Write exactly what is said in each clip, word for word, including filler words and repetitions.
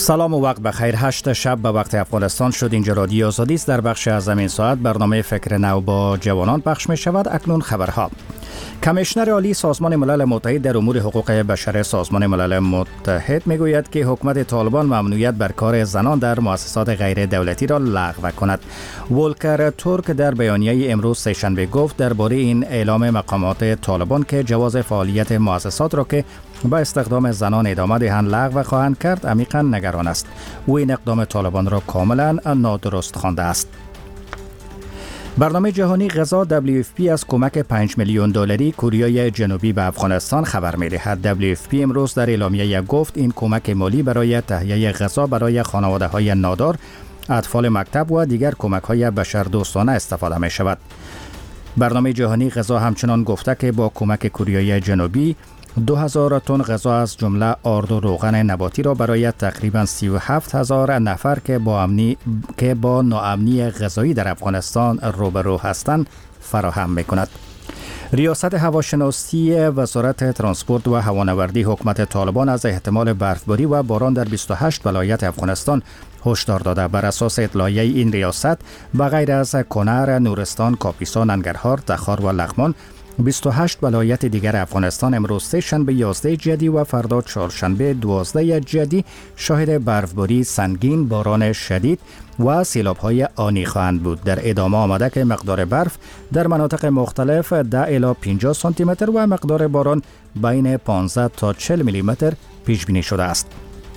سلام و وقت بخیر. هشت شب به وقت افغانستان شد. اینجا رادیو آزادی است. در بخش از این ساعت برنامه فکر نو با جوانان پخش می شود. اکنون خبرها. کمیشنر عالی سازمان ملل متحد در امور حقوق بشر سازمان ملل متحد می گوید که حکومت طالبان ممنوعیت بر کار زنان در مؤسسات غیر دولتی را لغو کند. ولکر ترک در بیانیه امروز سه‌شنبه گفت درباره این اعلام مقامات طالبان که جواز فعالیت مؤسسات را که با استخدام زنان ادامه دهند لغو خواهند کرد عمیقا نگران است. او این اقدام طالبان را کاملا نادرست خوانده است. برنامه جهانی غذا دبلیو اف پی از کمک پنج میلیون دلاری کره جنوبی به افغانستان خبر می‌دهد. دبلیو اف پی امروز در اعلامیه گفت این کمک مالی برای تهیه غذا برای خانواده‌های نادار، اطفال مکتب و دیگر کمک‌های بشردوستانه استفاده می‌شود. برنامه جهانی غذا همچنان گفته که با کمک کره جنوبی دو هزار تن غذا از جمله آرد و روغن نباتی را برای تقریباً سی و هفت هزار نفر که با امنی که با ناامنی غذایی در افغانستان روبرو هستند فراهم می‌کند. ریاست هواشناسی وزارت ترانسپورت و هوانوردی حکومت طالبان از احتمال برفباری و باران در بیست و هشت ولایت افغانستان هشدار داده. بر اساس اطلاعیه این ریاست به غیر از کنر، نورستان، کاپیسا، ننگرهار، تخار و لغمان، بیست و هشت ولایت دیگر افغانستان امروز سه شنبه یازده جدی و فردا چهارشنبه دوازده جدی شاهد برفباری سنگین، باران شدید و سیلاب‌های آنی خواهند بود. در ادامه آمده که مقدار برف در مناطق مختلف ده الی پنجاه سانتی متر و مقدار باران بین پانزده تا چهل میلی متر پیش بینی شده است.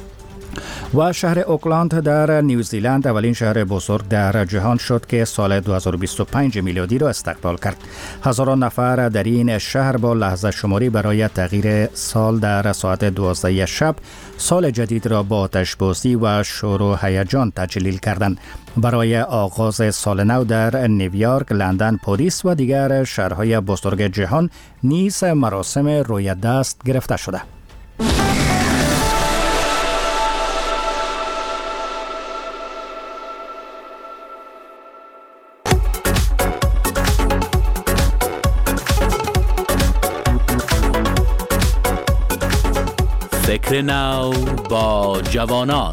و شهر اوکلند در نیوزیلند اولین شهر بزرگ در جهان شد که سال دو هزار و بیست و پنج میلادی را استقبال کرد. هزاران نفر در این شهر با لحظه شماری برای تغییر سال در ساعت دوازده شب سال جدید را با آتش‌بازی و شور و هیجان تجلیل کردند. برای آغاز سال نو در نیویورک، لندن، پاریس و دیگر شهرهای بزرگ جهان نیز مراسم روی دست گرفته شده. فکر نو با جوانان.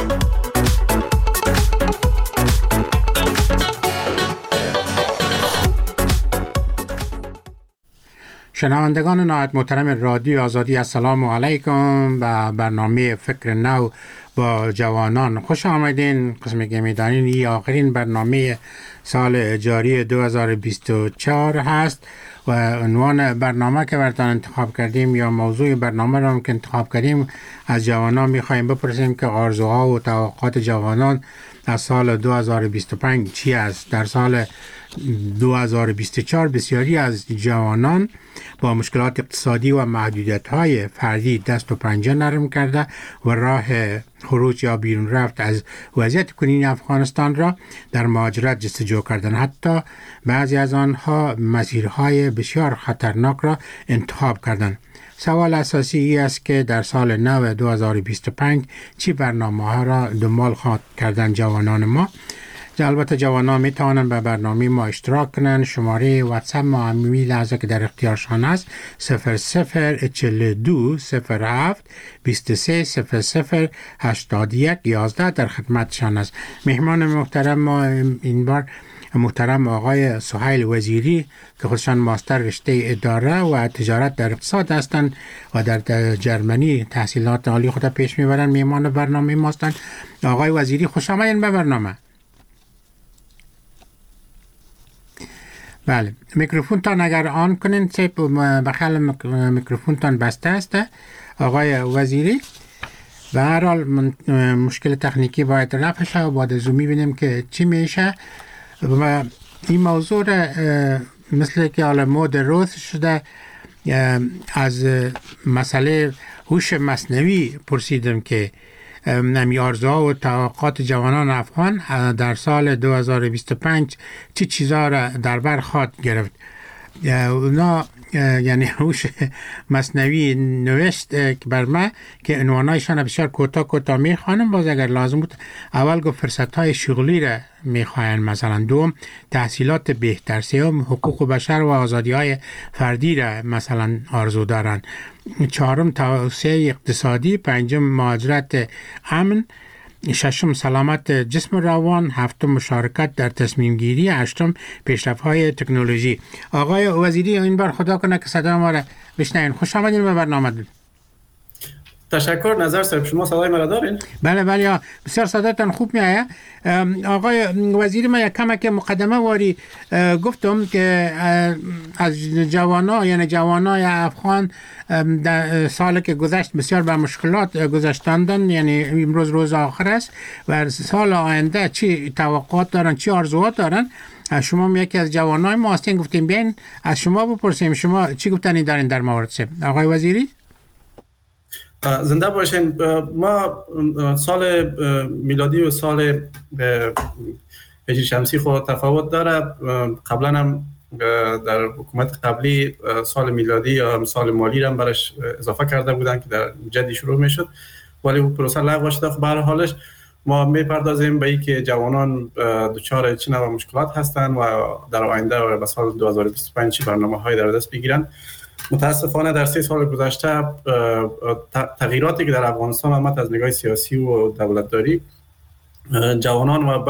شنوندگان نهایت محترم رادیو آزادی، السلام علیکم. و برنامه فکر نو با جوانان خوش آمدین. قسم که میدانین این آخرین برنامه سال جاری دو هزار و بیست و چهار هست و عنوان برنامه که براتون انتخاب کردیم یا موضوع برنامه را که انتخاب کردیم از جوانان میخوایم بپرسیم که آرزوها و توقعات جوانان از سال دو هزار و بیست و پنج چی است. در سال دو هزار و بیست و چهار بسیاری از جوانان با مشکلات اقتصادی و محدودیت‌های فردی دست و پنجه نرم کرده و راه خروج یا بیرون رفت از وضعیت کنونی افغانستان را در مهاجرت جستجو کردند. حتی بعضی از آنها مسیرهای بسیار خطرناک را انتخاب کردند. سوال اساسی ای است که در سال نو دو هزار و بیست و پنج چی برنامه‌ها را دنبال خواهد کردن جوانان ما. البته جوانان می توانند به برنامه ما اشتراک کنند. شماره واتساپ ما همی لحظه که در اختیارشان است صفر صفر چهل و دو صفر هفت بیست و سه صفر صفر هشتاد و یک یازده در خدمتشان است. مهمان محترم ما این بار محترم آقای سهیل وزیری که خودشان ماستر رشته اداره و تجارت در اقتصاد هستند و در جرمنی تحصیلات عالی خود پیش میبرند. مهمان برنامه ما هستند. آقای وزیری خوش آمدین به برنامه. بله، میکروفون تان اگر آن کنین چه بخیال میکروفون تان بسته است آقای وزیری. به هر حال مشکل تکنیکی باید رفع شه و بعد از اون میبینیم که چی میشه. و این موضوع مثل که حالا مود روز شده از مسئله هوش مصنوعی پرسیدم که نمی آرزوها و توقعات جوانان افغان در سال دو هزار و بیست و پنج چه چیزا را در بر خواهد گرفت. اونا یعنی هوش مصنوعی نوشت بر ما که عنوانایشان بسیار کوتاه کوتاه میخوانم. باز اگر لازم بود اول گفت فرصت های شغلی را میخواین، مثلا دوم تحصیلات بهتر، سوم حقوق بشر و آزادی های فردی را مثلا آرزو دارن، چهارم توسعه اقتصادی، پنجم مهاجرت امن، ششم سلامت جسم و روان، هفتم مشارکت در تصمیم گیری، هشتم پیشرفت های تکنولوژی. آقای وزیری این بار خدا کنه که صدا ما را بشنوین. خوش آمدین به برنامه. تشکر. نظر صاحب شما صدای مرا دارین؟ بله بله بسیار صداتون خوب میآید. آقای وزیری من یک کمک مقدمه واری گفتم که از جوانا یعنی جوانای افغان در سال که گذشت بسیار به مشکلات گذشتاندن، یعنی امروز روز آخر است و سال آینده چی توقعات دارن، چی آرزوات دارن. شما یکی از جوانای ما هستین، گفتیم بیاین از شما بپرسیم شما چی گفتنی دارین در مورد سه. آقای وزیری زنده باشین. ما سال میلادی و سال هجری شمسی خود تفاوت داره. قبلا هم در حکومت قبلی سال میلادی یا سال مالی هم برش اضافه کرده بودن که در جدی شروع میشد، ولی اون پروسه لغو شده. خب به هر حالش ما میپردازیم به اینکه جوانان دچار چه نوع مشکلات هستند و در آینده و به سال دو هزار و بیست و پنج برنامه‌های در دست بگیرن. متاسفانه در سه سال گذشته تغییراتی که در افغانستان آمد از نگاه سیاسی و دولتداری، جوانان و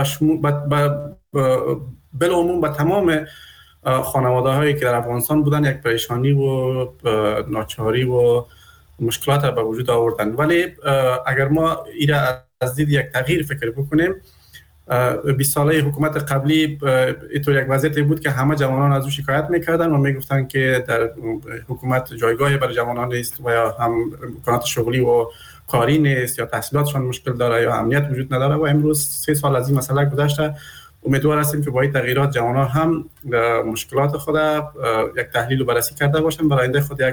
بالعموم به تمام خانواده هایی که در افغانستان بودن یک پریشانی و ناچاری و مشکلات به وجود آوردن. ولی اگر ما ایره از دید یک تغییر فکر بکنیم، بیست ساله حکومت قبلی اینطور یک وضعیتی بود که همه جوانان از او شکایت میکردن و میگفتن که در حکومت جایگاهی برای جوانان نیست و یا هم امکانات شغلی و کاری نیست یا تحصیلاتشان مشکل داره یا امنیت وجود نداره. و امروز سه سال از این مسئله گذشته، امیدوار هستیم که با این تغییرات جوانان هم مشکلات خود یک تحلیل و بررسی کرده باشن، برای آینده خود یک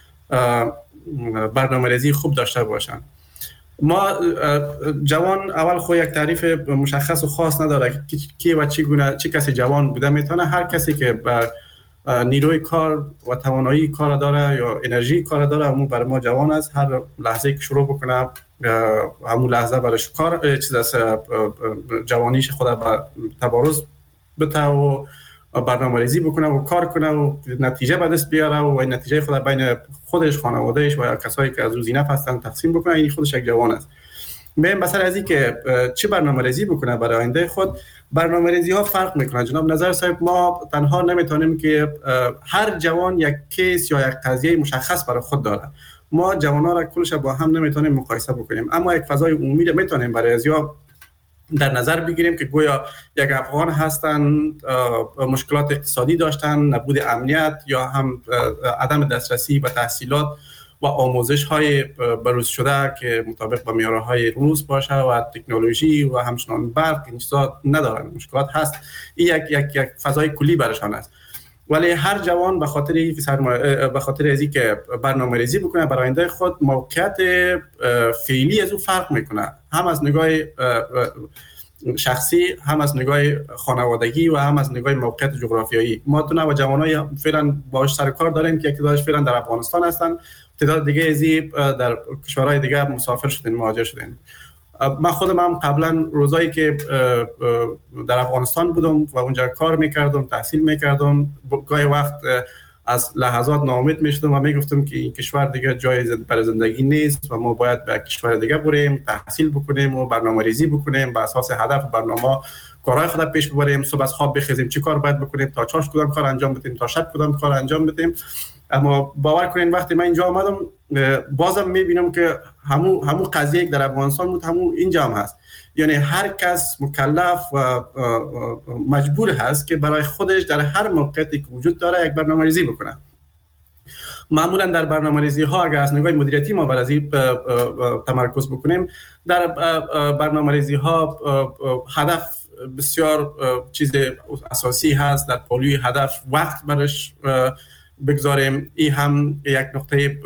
برنامه‌ریزی خوب داشته باشن. ما جوان اول خود یک تعریف مشخص و خاص نداره که کی و چی گونه چه کسی جوان بوده میتونه. هر کسی که بر نیروی کار و توانایی کار داره یا انرژی کار داره همون برای ما جوان است. هر لحظه که شروع بکنه همون لحظه برایش کار چیز از جوانیش خود به تبارز بده و برنامه‌ریزی بکنه و کار کنه و نتیجه به دست بیاره و این نتیجه خود بین خودش، خانوادهش و کسایی که از روزینه هستن تقسیم بکنه. این خودش یک جوان است. ببین مثلا از این که چه برنامه‌ریزی بکنه برای آینده خود، برنامه‌ریزی ها فرق میکنه. جناب نظر صاحب ما تنها نمیتونیم که هر جوان یک کیس یا یک قضیه مشخص برای خود داره. ما جوان‌ها را کلش با هم نمیتونیم مقایسه بکنیم، اما یک فضای عمومی را میتونیم برای ازیا در نظر بگیریم که گویا یک افغان هستن مشکلات اقتصادی داشتن، نبود امنیت یا هم عدم دسترسی به تحصیلات و آموزش های بروز شده که مطابق با معیارهای روز باشه و تکنولوژی و همچنان برق این چیزا ندارن. مشکلات هست. این یک یک یک فضای کلی برشان است. ولی هر جوان به خاطر به خاطر ازی که برنامه‌ریزی بکنه برای آینده خود، موقعیت فعلی از او فرق میکنه، هم از نگاه شخصی، هم از نگاه خانوادگی و هم از نگاه موقعیت جغرافیایی. ما تو نوع جوانای فعلا باهاش سر کار داریم که تعدادش فعلا در افغانستان هستن، تعداد دیگه ازی در کشورهای دیگه مسافر شدن، مهاجر شدن. من خودم هم قبلا روزایی که در افغانستان بودم و اونجا کار میکردم، تحصیل میکردم، گاهی وقت از لحظات ناامید میشدم و میگفتم که این کشور دیگه جای برای زندگی نیست و ما باید به کشور دیگه بریم، تحصیل بکنیم و برنامه‌ریزی بکنیم، بر اساس هدف برنامه کارهای خود پیش ببریم، صبح از خواب بخیزیم چی کار باید بکنیم، تا چاش کدام کار انجام بدیم، تا شب کدام کار انجام بدیم. اما باور کنین وقتی من اینجا آمدم بازم میبینم که همون همون قضیه در افغانستان بود همون اینجا هم هست. یعنی هر کس مکلف و مجبور هست که برای خودش در هر موقعیتی که وجود داره یک برنامه‌ریزی بکنه. معمولا در برنامه‌ریزی ها اگر از نگاه مدیریتی ما بر از این تمرکز بکنیم، در برنامه‌ریزی ها هدف بسیار چیز اساسی هست. در پالوی هدف وقت برش بگذاریم. این هم یک نقطه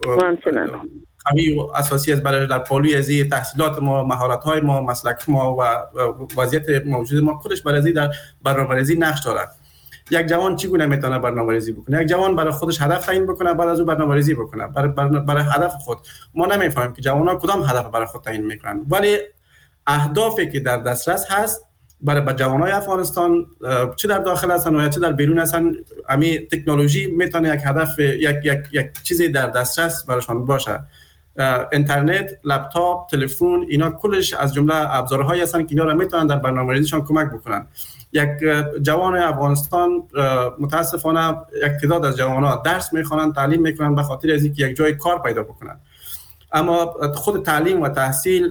قوی و اساسی است برای در پالوی ازی تحصیلات ما، مهارت‌های ما، مسلک ما و وضعیت موجود ما کلش برای در برنامه‌ریزی نقش دارد. یک جوان چگونه میتونه برنامه‌ریزی بکنه؟ یک جوان برای خودش هدف تعیین بکنه، بعد از او برنامه‌ریزی بکنه برای برای, برای هدف خود. ما نمیفهمیم که جوان‌ها کدام هدف برای خود تعیین میکنن، ولی اهدافی که در دسترس هست برای جوانای افغانستان، چه در داخل هستن و چه در بیرون هستن، امی تکنولوژی میتونه یک هدف، یک یک یک چیزی در دسترس براشون باشه. اینترنت، لپتاپ، تلفن، اینا کلش از جمله ابزارهایی هستن که اینا را میتونن در برنامه‌ریزیشان کمک بکنن. یک جوان افغانستان متاسفانه یک تعداد از جوانان درس میخوانن، تعلیم میکنن به خاطر از اینکه یک جای کار پیدا بکنن، اما خود تعلیم و تحصیل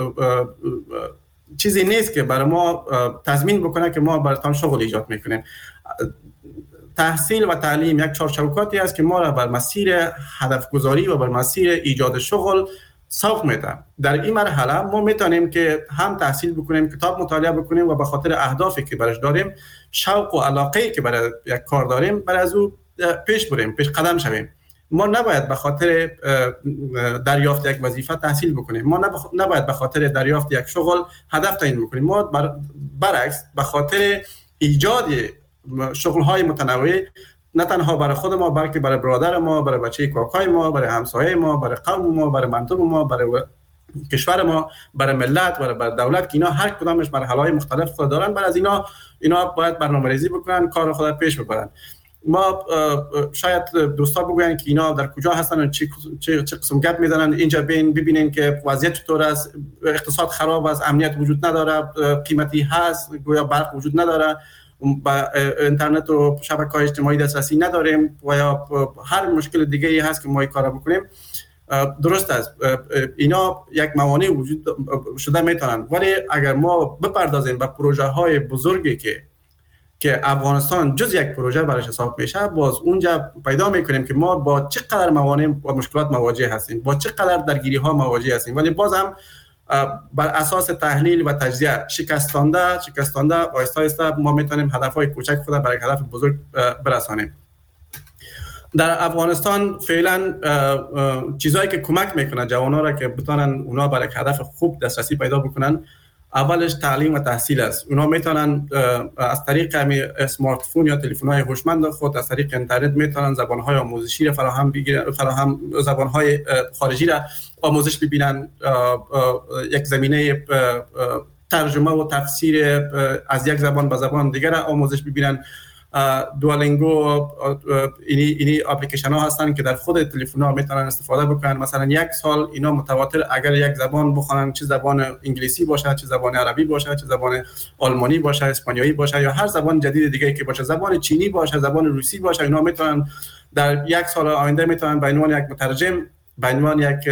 چیزی نیست که برای ما تضمین بکنه که ما براتون شغل ایجاد میکنیم. تحصیل و تعلیم یک چارچوباتی است که ما را بر مسیر هدف گذاری و بر مسیر ایجاد شغل سوق میده. در این مرحله ما میتونیم که هم تحصیل بکنیم، کتاب مطالعه بکنیم و به خاطر اهدافی که برش داریم، شوق و علاقه‌ای که برای یک کار داریم، برای از او پیش بریم، پیش قدم شویم. ما نباید به خاطر دریافت یک وظیفه تحصیل بکنیم، ما نباید به خاطر دریافت یک شغل هدف تعیین بکنیم. ما بر برعکس به خاطر ایجاد شغل‌های متنوع، نه تنها برای خود ما بلکه برای برادر ما، برای بچه کاکای ما، برای همسایه ما، برای قوم ما، برای منطقه ما، برای کشور ما، برای ملت، برای, برای دولت، که اینا هر کدامش مرحله‌های مختلف خود دارن، برای از اینا اینا باید برنامه‌ریزی بکنن، کار خود پیش ببرن. ما شاید دوستا بگوین که اینا در کجا هستن و چه چه چه قسم گپ میزنن. اینجا بین ببینین که وضعیت چطور است، اقتصاد خراب است، امنیت وجود نداره، قیمتی هست، گویا برق وجود نداره، با اینترنت و شبکه‌های اجتماعی دسترسی نداریم و یا هر مشکل دیگه‌ای هست که ما این کارا بکنیم. درست است، اینا یک موانع وجود شده میتونن، ولی اگر ما بپردازیم به پروژه‌های بزرگی که که افغانستان جز یک پروژه برایش حساب میشه، باز اونجا پیدا میکنیم که ما با چقدر موانع و مشکلات مواجه هستیم، با چقدر درگیری ها مواجه هستیم، ولی باز هم بر اساس تحلیل و تجزیه شکستانده شکستانده آهسته آهسته ما میتونیم هدفهای کوچک خود برای هدف بزرگ برسانیم. در افغانستان فعلا چیزایی که کمک میکنه جوانان را که بتونن اونا برای هدف خوب دسترسی پیدا بکنن، اولش تعلیم و تحصیل است. اونا میتونن از طریق اسمارت فون یا تلفن‌های هوشمند خود، از طریق اینترنت میتونن زبان‌های آموزشی را فراهم بگیرن، فراهم زبان‌های خارجی را آموزش ببینن، یک زمینه ترجمه و تفسیر از یک زبان به زبان دیگر را آموزش ببینن. دوالینگو اینی اینی اپلیکیشن ها هستن که در خود تلفن ها میتونن استفاده بکنن. مثلا یک سال اینا متواتر اگر یک زبان بخونن، چه زبان انگلیسی باشه، چه زبان عربی باشه، چه زبان آلمانی باشه، اسپانیایی باشه، یا هر زبان جدید دیگه که باشه، زبان چینی باشه، زبان روسی باشه، اینا میتونن در یک سال آینده میتونن به عنوان یک مترجم، به عنوان یک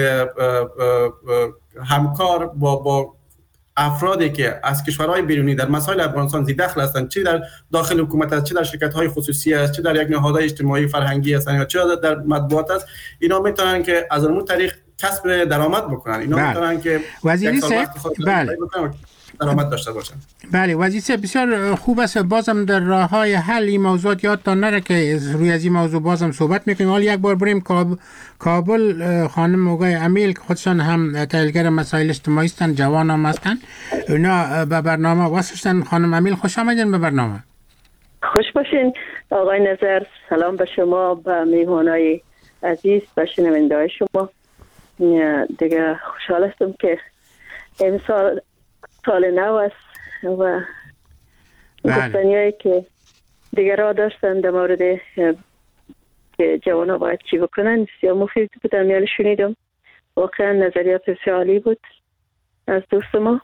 همکار با با افرادی که از کشورهای بیرونی در مسائل افغانستان ذی دخل هستند، چه در داخل حکومت است، چه در شرکت‌های خصوصی است، چه در یک نهادهای اجتماعی فرهنگی هستند، یا چه در مطبوعات است، اینا میتونن که از اون طریق کسب درآمد بکنن. اینا بله. میتونن که وزیری صاحب بله درآمد داشته باشن. بله وزیری بسیار خوب است. بازم در راههای حل این موضوعات یادتان نره که روی از این موضوع بازم صحبت میکنیم. حالا یک بار بریم کابل. خانم موگای امیل که خودشان هم تحلیلگر مسائل اجتماعی هستند، جوان هم هستند، اونا به برنامه واسطن. خانم امیل خوش آمدین به برنامه. خوش باشین آقای نظر. سلام به شما، به میهمانای عزیز، به شنونده‌های شما. دیگه خوشحال هستم که امسال سال نو است و گفتنیایی که دیگر را داشتن در مورد که جوان ها باید چی بکنن بسیار مفید بود. میان شنیدم، واقعا نظریات بسیار عالی بود از دوست ما.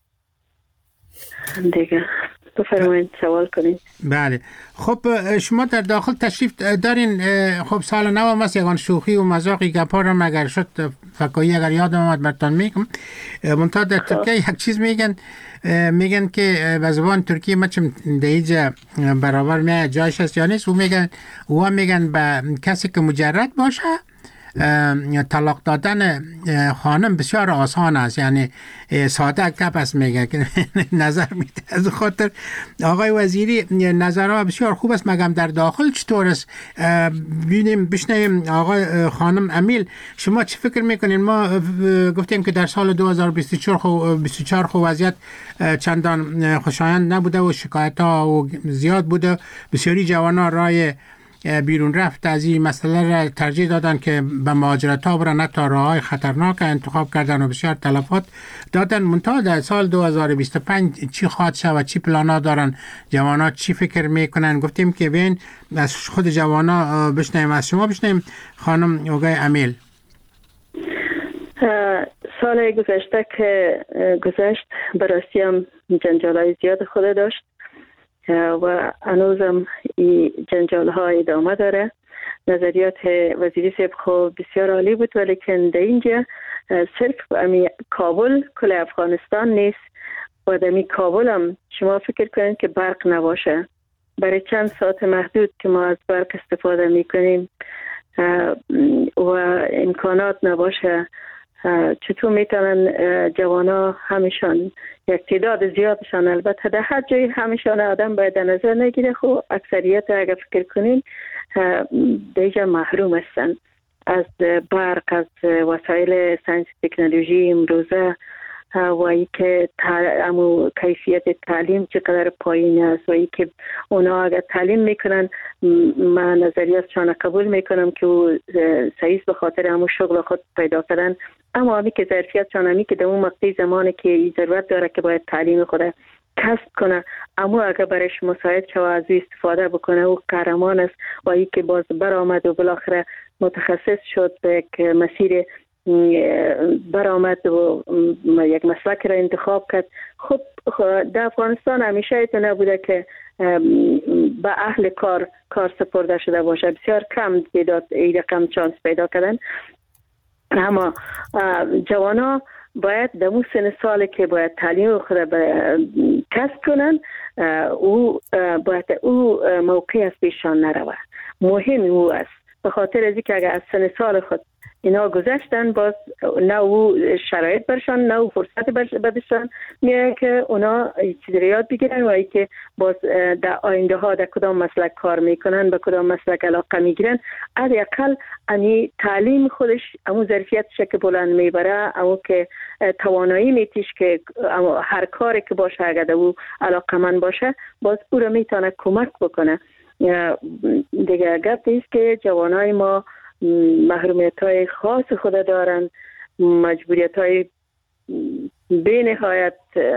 دیگه بفرمایید سوال کنید. بله خب شما در داخل تشریف دارین. خب سال نو هم است، یکان شوخی و مذاقی گپا را مگر شد فکایی اگر یادم آمد برتان میگم. منتها در ترکیه یک چیز میگن میگن که به زبان ترکی مچم دیجا برابر میاد جایش است یا نیست. و میگن و میگن به کسی که مجرد باشه طلاق دادن خانم بسیار آسان است، یعنی ساده گپ است میگه که نظر میده. از خاطر آقای وزیری نظرها بسیار خوب است، مگم در داخل چطور است؟ ببینیم بشنویم آقای خانم امیل، شما چه فکر میکنین؟ ما گفتیم که در سال دو هزار و بیست و چهار خو وضعیت چندان خوشایند نبوده و شکایت ها و زیاد بوده، بسیاری جوانان رای بیرون رفت از این مسئله را ترجیح دادن که به مهاجرت ها برن، تا راه های خطرناک انتخاب کردن و بسیار تلفات دادن. منتها در سال دو هزار و بیست و پنج چی خواهد شود؟ چی پلانا دارن جوانا؟ چی فکر میکنن؟ گفتیم که بین از خود جوانا بشنیم، از شما بشنیم خانم آقای امیل. سال گذشته که گذشت براستی هم جنجال های زیاد خود داشت و هنوزم این جنجال ها ادامه داره. نظریات وزیری صاحب خوب بسیار عالی بود، ولی که در اینجا صرف امی کابل کل افغانستان نیست و در امی کابل هم شما فکر کنید که برق نباشه، برای چند ساعت محدود که ما از برق استفاده میکنیم و امکانات نباشه، چطور میتونن جوانا همیشان یک تعداد زیادشان، البته در هر جایی همیشان آدم باید در نظر نگیره، خب اکثریت اگر فکر کنین دیگه محروم هستن از برق، از وسایل ساینس تکنولوژی امروزه و ای که امو کیفیت تعلیم چقدر پایین است و ای که اونا اگر تعلیم میکنن من نظریاتشان قبول میکنم که او صحیح به خاطر امو شغل خود پیدا کردن، اما همی که ظرفیتشان همی که در اون مقطع زمانی که ضرورت داره که باید تعلیم خود کسب کنه، اما اگر برش مساعد شو از استفاده بکنه او قهرمان است و ای که باز برآمد و بالاخره متخصص شد به یک مسیر برآمد و یک مسلک را انتخاب کرد. خب در افغانستان همیشه ایتو نبوده که به اهل کار کار سپرده شده باشه، بسیار کم بیداد این رقم چانس پیدا کردن. اما جوانا باید در اون سن سال که باید تعلیم خود کسب کنن، او باید او موقع از پیشان نروه. مهم او است، به خاطر از اینکه اگر از سن سال خود اینا گذشتن باز نه او شرایط برشان نه او فرصت بدشان میره که اونا چیزی رو یاد بگیرن و ای که باز در آینده ها در کدام مسلک کار میکنن، به کدام مسلک علاقه میگیرن. حداقل امی تعلیم خودش امو ظرفیتش که بلند میبره، امو که توانایی میتیش که هر کاری که باشه اگر او علاقه من باشه باز او رو میتونه کمک بکنه. دیگه گفت است که جوانای ما محرومیت های خاص خود دارن، مجبوریت های بی نهایت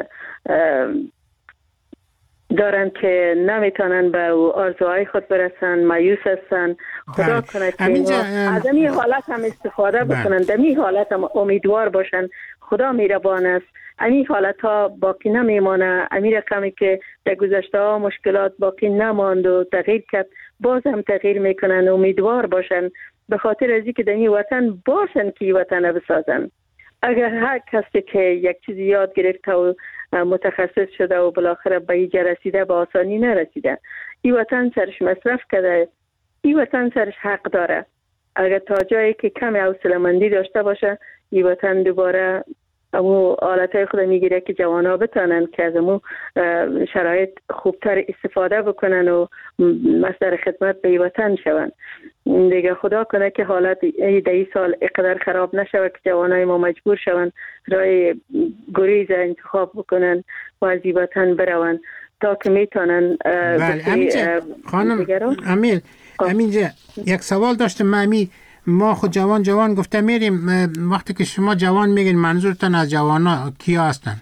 دارن که نمیتونن به آرزوهای خود برسن، مایوس هستن. خدا کنه که از این حالت هم استفاده بکنن، در این حالت هم امیدوار باشن. خدا میربان است، این حالت ها باقی نمیمانه. این رقمی که در گذشته ها مشکلات باقی نماند و تغییر کرد، باز هم تغییر میکنن. امیدوار باشن به خاطر ازی که در این وطن باشن که این وطن بسازن. اگر هر کسی که یک چیزی یاد گرفته و متخصص شده و بالاخره به اینجا رسیده به آسانی نرسیده، این وطن سرش مصرف کرده، این وطن سرش حق داره. اگر تا جایی که کمی حوصله‌مندی داشته باشه، این وطن دوباره امو حالتهای خود میگیره که جوانا بتانن که از امو شرایط خوبتر استفاده بکنن و مصدر خدمت به وطن شون. دیگه خدا کنه که حالت دی سال اقدر خراب نشود که جوانای ما مجبور شون رای گریز انتخاب بکنن و از وطن برون تا که میتونن. بله خانم امیل، امینجا یک سوال داشتم. مامی ما خود جوان جوان گفته میریم، وقتی که شما جوان میگین منظورتان از جوانا کیا هستن؟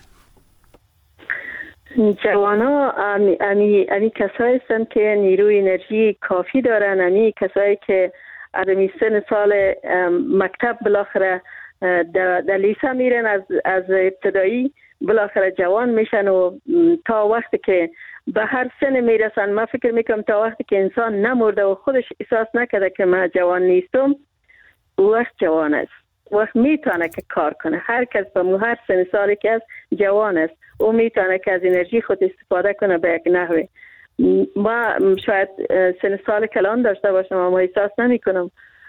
جوانا امی, امی, امی کسایی هستن که نیروی انرژی کافی دارن، امی کسایی که ادمی سن سال مکتب بالاخره در لیسه میرن، از, از ابتدایی بالاخره جوان میشن و تا وقتی که به هر سن میرسن، ما فکر میکنم تا وقتی که انسان نمرده و خودش احساس نکرده که من جوان نیستم، وقت جوان است، وقت میتونه که کار کنه. هر کس به هر سن سالی که است جوان است، او میتونه که از انرژی خود استفاده کنه به یک نحوی. ما شاید سن سال کلان داشته باشم اما احساس نمی کنم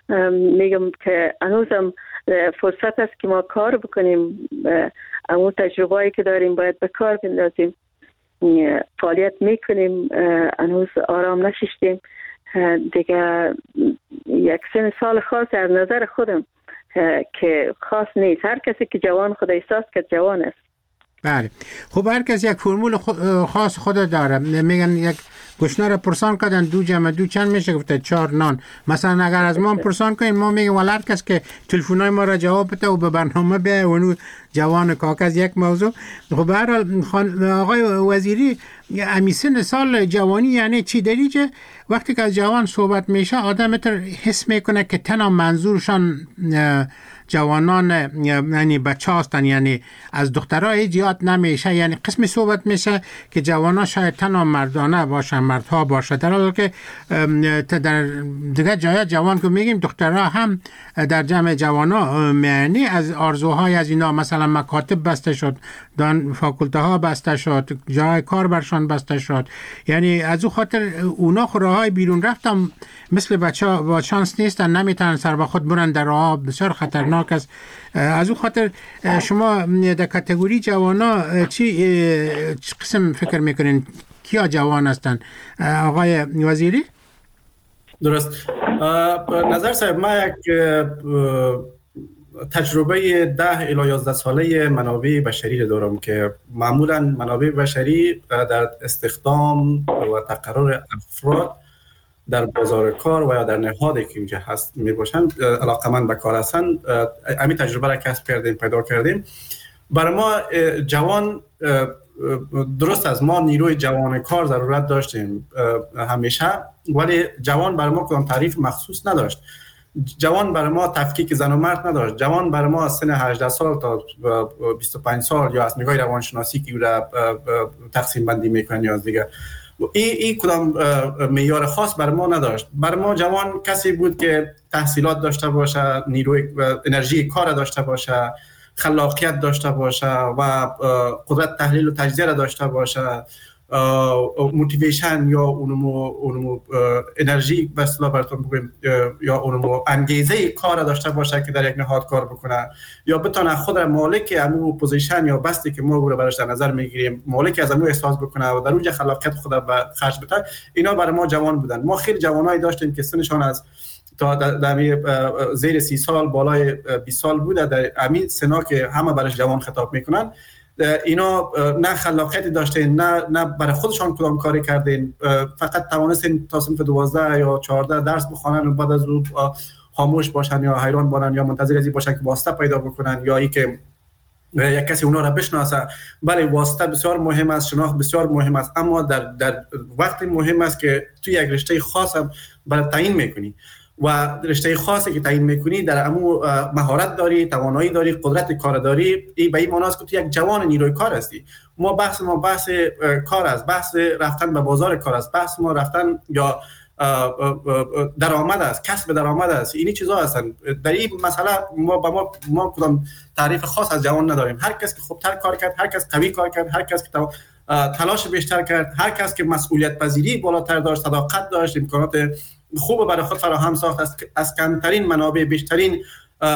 میگم که هنوزم فرصت است که ما کار بکنیم، اون تجربه‌ای که داریم باید به کار بندازیم. فعالیت میکنیم، هنوز آرام نشستیم دیگه. یک سن سال خاص از نظر خودم که خاص نیست. هر کسی که جوان خود احساس که جوان است. بله. خب هر کس یک فرمول خاص خود داره. میگن یک گشنه را پرسان کردن دو جمع دو چند میشه؟ گفته چهار نان. مثلا اگر از ما پرسان کنیم ما میگیم ولی هر کس که تلفن‌های ما را جواب بده و به برنامه بیاید و جوان کاکز یک موضوع. خب به هر حال آقای وزیری، امیسن سال جوانی یعنی چی دریجه؟ وقتی که از جوان صحبت میشه آدم تر حس میکنه که تنها منظورشان جوانان یعنی بچه هستن، یعنی از دخترها ایجاد نمیشه. یعنی قسمی صحبت میشه که جوانان شاید تنها مردانه باشن، مردها باشه، در حالی که در دیگه جای جوان که میگیم دخترها هم در جمع جوانا، یعنی از آرزوهای از اینا مثلا مکاتب بسته شد، دان فاکولته ها بسته شد، جای کار برشان بسته شد. یعنی از او خاطر اونا خوراهای بیرون رفتم مثل بچه ها با شانس نیستن، نمیتونن سر به خود برن در راه، بسیار خطرناک است. از او خاطر شما در کاتگوری جوانا چی قسم فکر میکنین؟ کیا جوان هستن آقای وزیری؟ درست. نظر صاحب، ما یک تجربه ده الی یازده ساله منابع بشری دارم که معمولا منابع بشری در استخدام و تقرر افراد در بازار کار و یا در نهادی که اینجا هست می باشن علاقمند به کار هستن. همین تجربه را کسب کردیم، پیدا کردیم. برای ما جوان، درست از ما نیروی جوان کار ضرورت داشتیم همیشه، ولی جوان برای ما کدام تعریف مخصوص نداشت. جوان برای ما تفکیک زن و مرد نداشت. جوان برای ما از سن هجده سال تا بیست و پنج سال یا از نگاه روانشناسی که او را تقسیم بندی میکنن یا از دیگه، این ای کدام معیار خاص برای ما نداشت. برای ما جوان کسی بود که تحصیلات داشته باشه، نیروی انرژی کار داشته باشه، خلاقیت داشته باشه و قدرت تحلیل و تجزیه را داشته باشه، موتیویشن یا اونمو اونمو انرژی به اصطلاح براتون بگم یا اونمو انگیزه کار داشته باشه که در یک نهاد کار بکنه، یا بتونه خود را مالک امو پوزیشن یا بستی که ما رو براش در نظر میگیریم مالک از امو احساس بکنه و در اونجا خلاقیت خود را به خرج بده. اینا برای ما جوان بودن. ما خیلی جوانایی داشتیم که سنشان از تا در زیر سی سال بالای بیست سال بوده، در همین سنا که همه برش جوان خطاب میکنن. اینا نه خلاقیتی داشتین، نه نه برای خودشان کدام کاری کردین، فقط توانستین تا صنف دوازده یا چهارده درس بخوانن و بعد از اون خاموش باشن یا حیران باشن یا منتظر ازی باشن که واسطه پیدا بکنن یا ای که یک کسی اونا را بشناسه. بله، واسطه بسیار مهم است، شناخت بسیار مهم است، اما در در وقتی مهم است که تو یک رشته خاص برای تعیین میکنی و رشته خاصی که تعیین میکنی در امو مهارت داری، توانایی داری، قدرت کار داری. این به این معنی است که تو یک جوان نیروی کار هستی. ما بحث ما بحث کار است، بحث رفتن به بازار کار است، بحث ما رفتن یا درآمد است، کسب درآمد است. اینی چیزا هستن. در این مسئله ما با ما ما کدام تعریف خاص از جوان نداریم. هر کس که خوبتر کار کرد، هر کس قوی کار کرد، هر کس که تلاش بیشتر کرد، هر کس که مسئولیت پذیری بالاتر داشت، صداقت داشت، امکانات خوب برای خود فراهم ساخت، از, از کمترین منابع بیشترین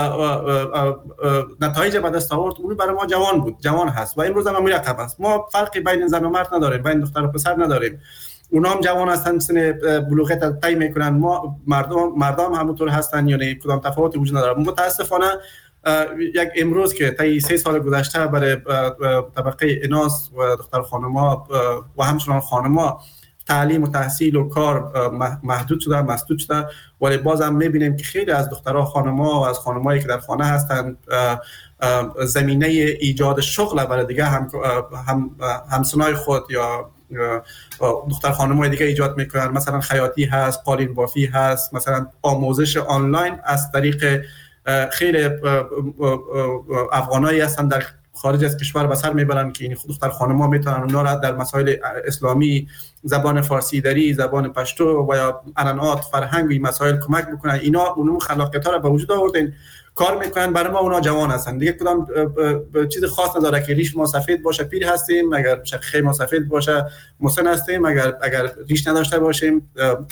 نتایج به دست آورد، اون برای ما جوان بود، جوان هست و امروز هم مرکب است. ما فرقی بین زن و مرد نداریم، بین دختر و پسر نداریم. اونا هم جوان هستن، سن بلوغیت طی میکنن. ما مردم مردم همونطور هستن، یعنی کدام تفاوتی وجود نداره. متاسفانه یک امروز که طی سه سال گذشته برای طبقه اناث و دختر خانم‌ها و همچنان خانم‌ها تعلیم و تحصیل و کار محدود شده، مسدود شده، ولی باز هم میبینیم که خیلی از دخترها خانم‌ها و از خانم‌هایی که در خانه هستند زمینه ایجاد شغل برای دیگه هم هم همسنای خود یا دختر خانم‌های دیگه ایجاد میکنن. مثلا خیاطی هست، قالین بافی هست، مثلا آموزش آنلاین از طریق خیلی افغانایی هستن در خارج از کشور به سر میبرن که این دختر خانم‌ها میتونن اونا را در مسائل اسلامی، زبان فارسی دری، زبان پشتو و یا عنعنات فرهنگی مسائل کمک بکنن. اینا اونم خلاقیت‌ها را به وجود آوردن، کار میکنن. برای ما اونا جوان هستن دیگه. کدام چیز خاص نداره که ریش ما سفید باشه پیر هستیم، اگر شقیقه ما سفید باشه مسن هستیم، اگر اگر ریش نداشته باشیم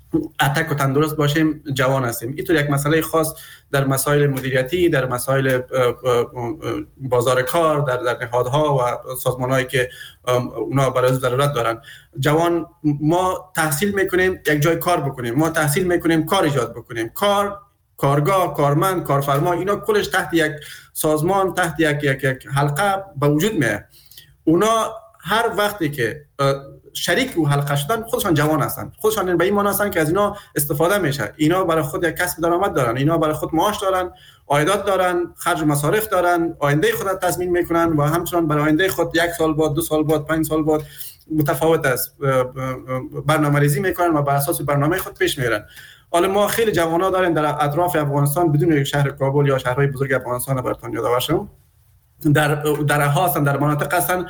اتک و تندرست باشیم جوان هستیم. اینطور یک مسئله خاص در مسائل مدیریتی، در مسائل بازار کار، در در نهادها و سازمان‌هایی که اونا برای ضرورت دارن. جوان ما تحصیل میکنیم یک جای کار بکنیم، ما تحصیل میکنیم کار ایجاد بکنیم، کار، کارگاه، کارمند، کارفرما، اینا کلش تحت یک سازمان، تحت یک یک یک حلقه به وجود میاد. اونا هر وقتی که شریک او حلقه شدن خودشان جوان هستند، خودشان به این معنی هستند که از اینا استفاده میشه. اینا برای خود یک کسب درآمد دارن، اینا برای خود معاش دارن، عایدات دارن، خرج و مصارف دارن، آینده خود را تضمین میکنن و همچنان برای آینده خود یک سال بعد، دو سال بعد، پنج سال بعد متفاوت است برنامه‌ریزی میکنن و بر اساس برنامه خود پیش میرن. حالا ما خیلی جوانا داریم در اطراف افغانستان، بدون شهر کابل یا شهرهای بزرگ افغانستان براتون یادآور شم، در درها هستن، در مناطق هستن،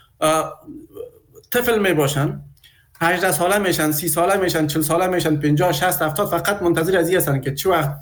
طفل می باشن، هجده ساله میشن، سی ساله میشن، چهل ساله میشن، پنجاه، شصت، هفتاد، فقط منتظر از این هستن که چه وقت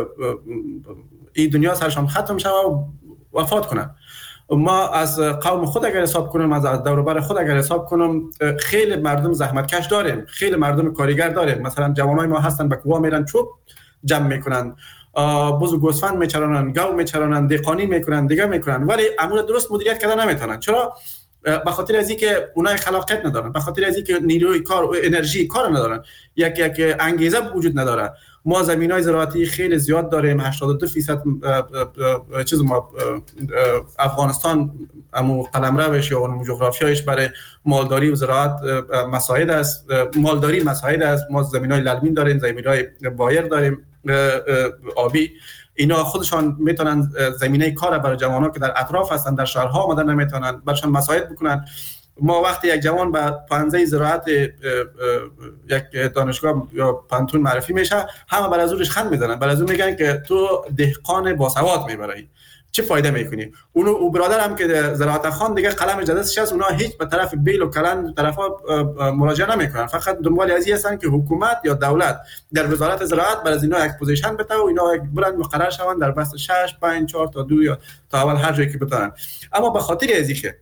این دنیا سرشان ختم شود و وفات کنن. ما از قوم خود اگر حساب کنم، از دور و بر خود اگر حساب کنم، خیلی مردم زحمتکش داریم، خیلی مردم کارگر داریم. مثلا جوانای ما هستن به کوه میرن چوب جمع میکنن، بز و گوسفند میچرانن، گاو میچرانن، دهقانی میکنن، دیگه میکنن، ولی امور درست مدیریت کردن نمیتونن. چرا؟ به خاطر از اینکه اونها خلاقیت ندارن، به خاطر از اینکه نیروی کار و انرژی کار ندارن، یک یک انگیزه وجود نداره. ما زمینای زراعتی خیلی زیاد داریم، هشتاد و دو درصد چیز ما افغانستان امو قلمروش یا اون جغرافیایش برای مالداری و زراعت مساعد است، مالداری مساعد است. ما زمینای للمین داریم، زمینای بایر داریم، آبی. اینا خودشان میتونن زمینه کار برای جوانان که در اطراف هستن، در شهرها آمدن نمیتونن برشان مساعد بکنن. ما وقتی یک جوان به پانزه زراعت یک دانشگاه یا پانتون معرفی میشه، همه بر از اونش خند میزنن، بر از اون میگن که تو دهقان باسواد میبری، چه فایده میکنی؟ اون او برادر هم که زراعت خوان دیگه قلم جدیدش هست، اونا هیچ به طرف بیل و کلان طرفا مراجعه نمیکنن، فقط دنبال از این هستن که حکومت یا دولت در وزارت زراعت بر از اینا یک پوزیشن بده و اینا یک برند مقرر شوند در بست شش، پنج، چهار تا دو یا تا اول هر جایی که بتونن. اما به خاطر از اینکه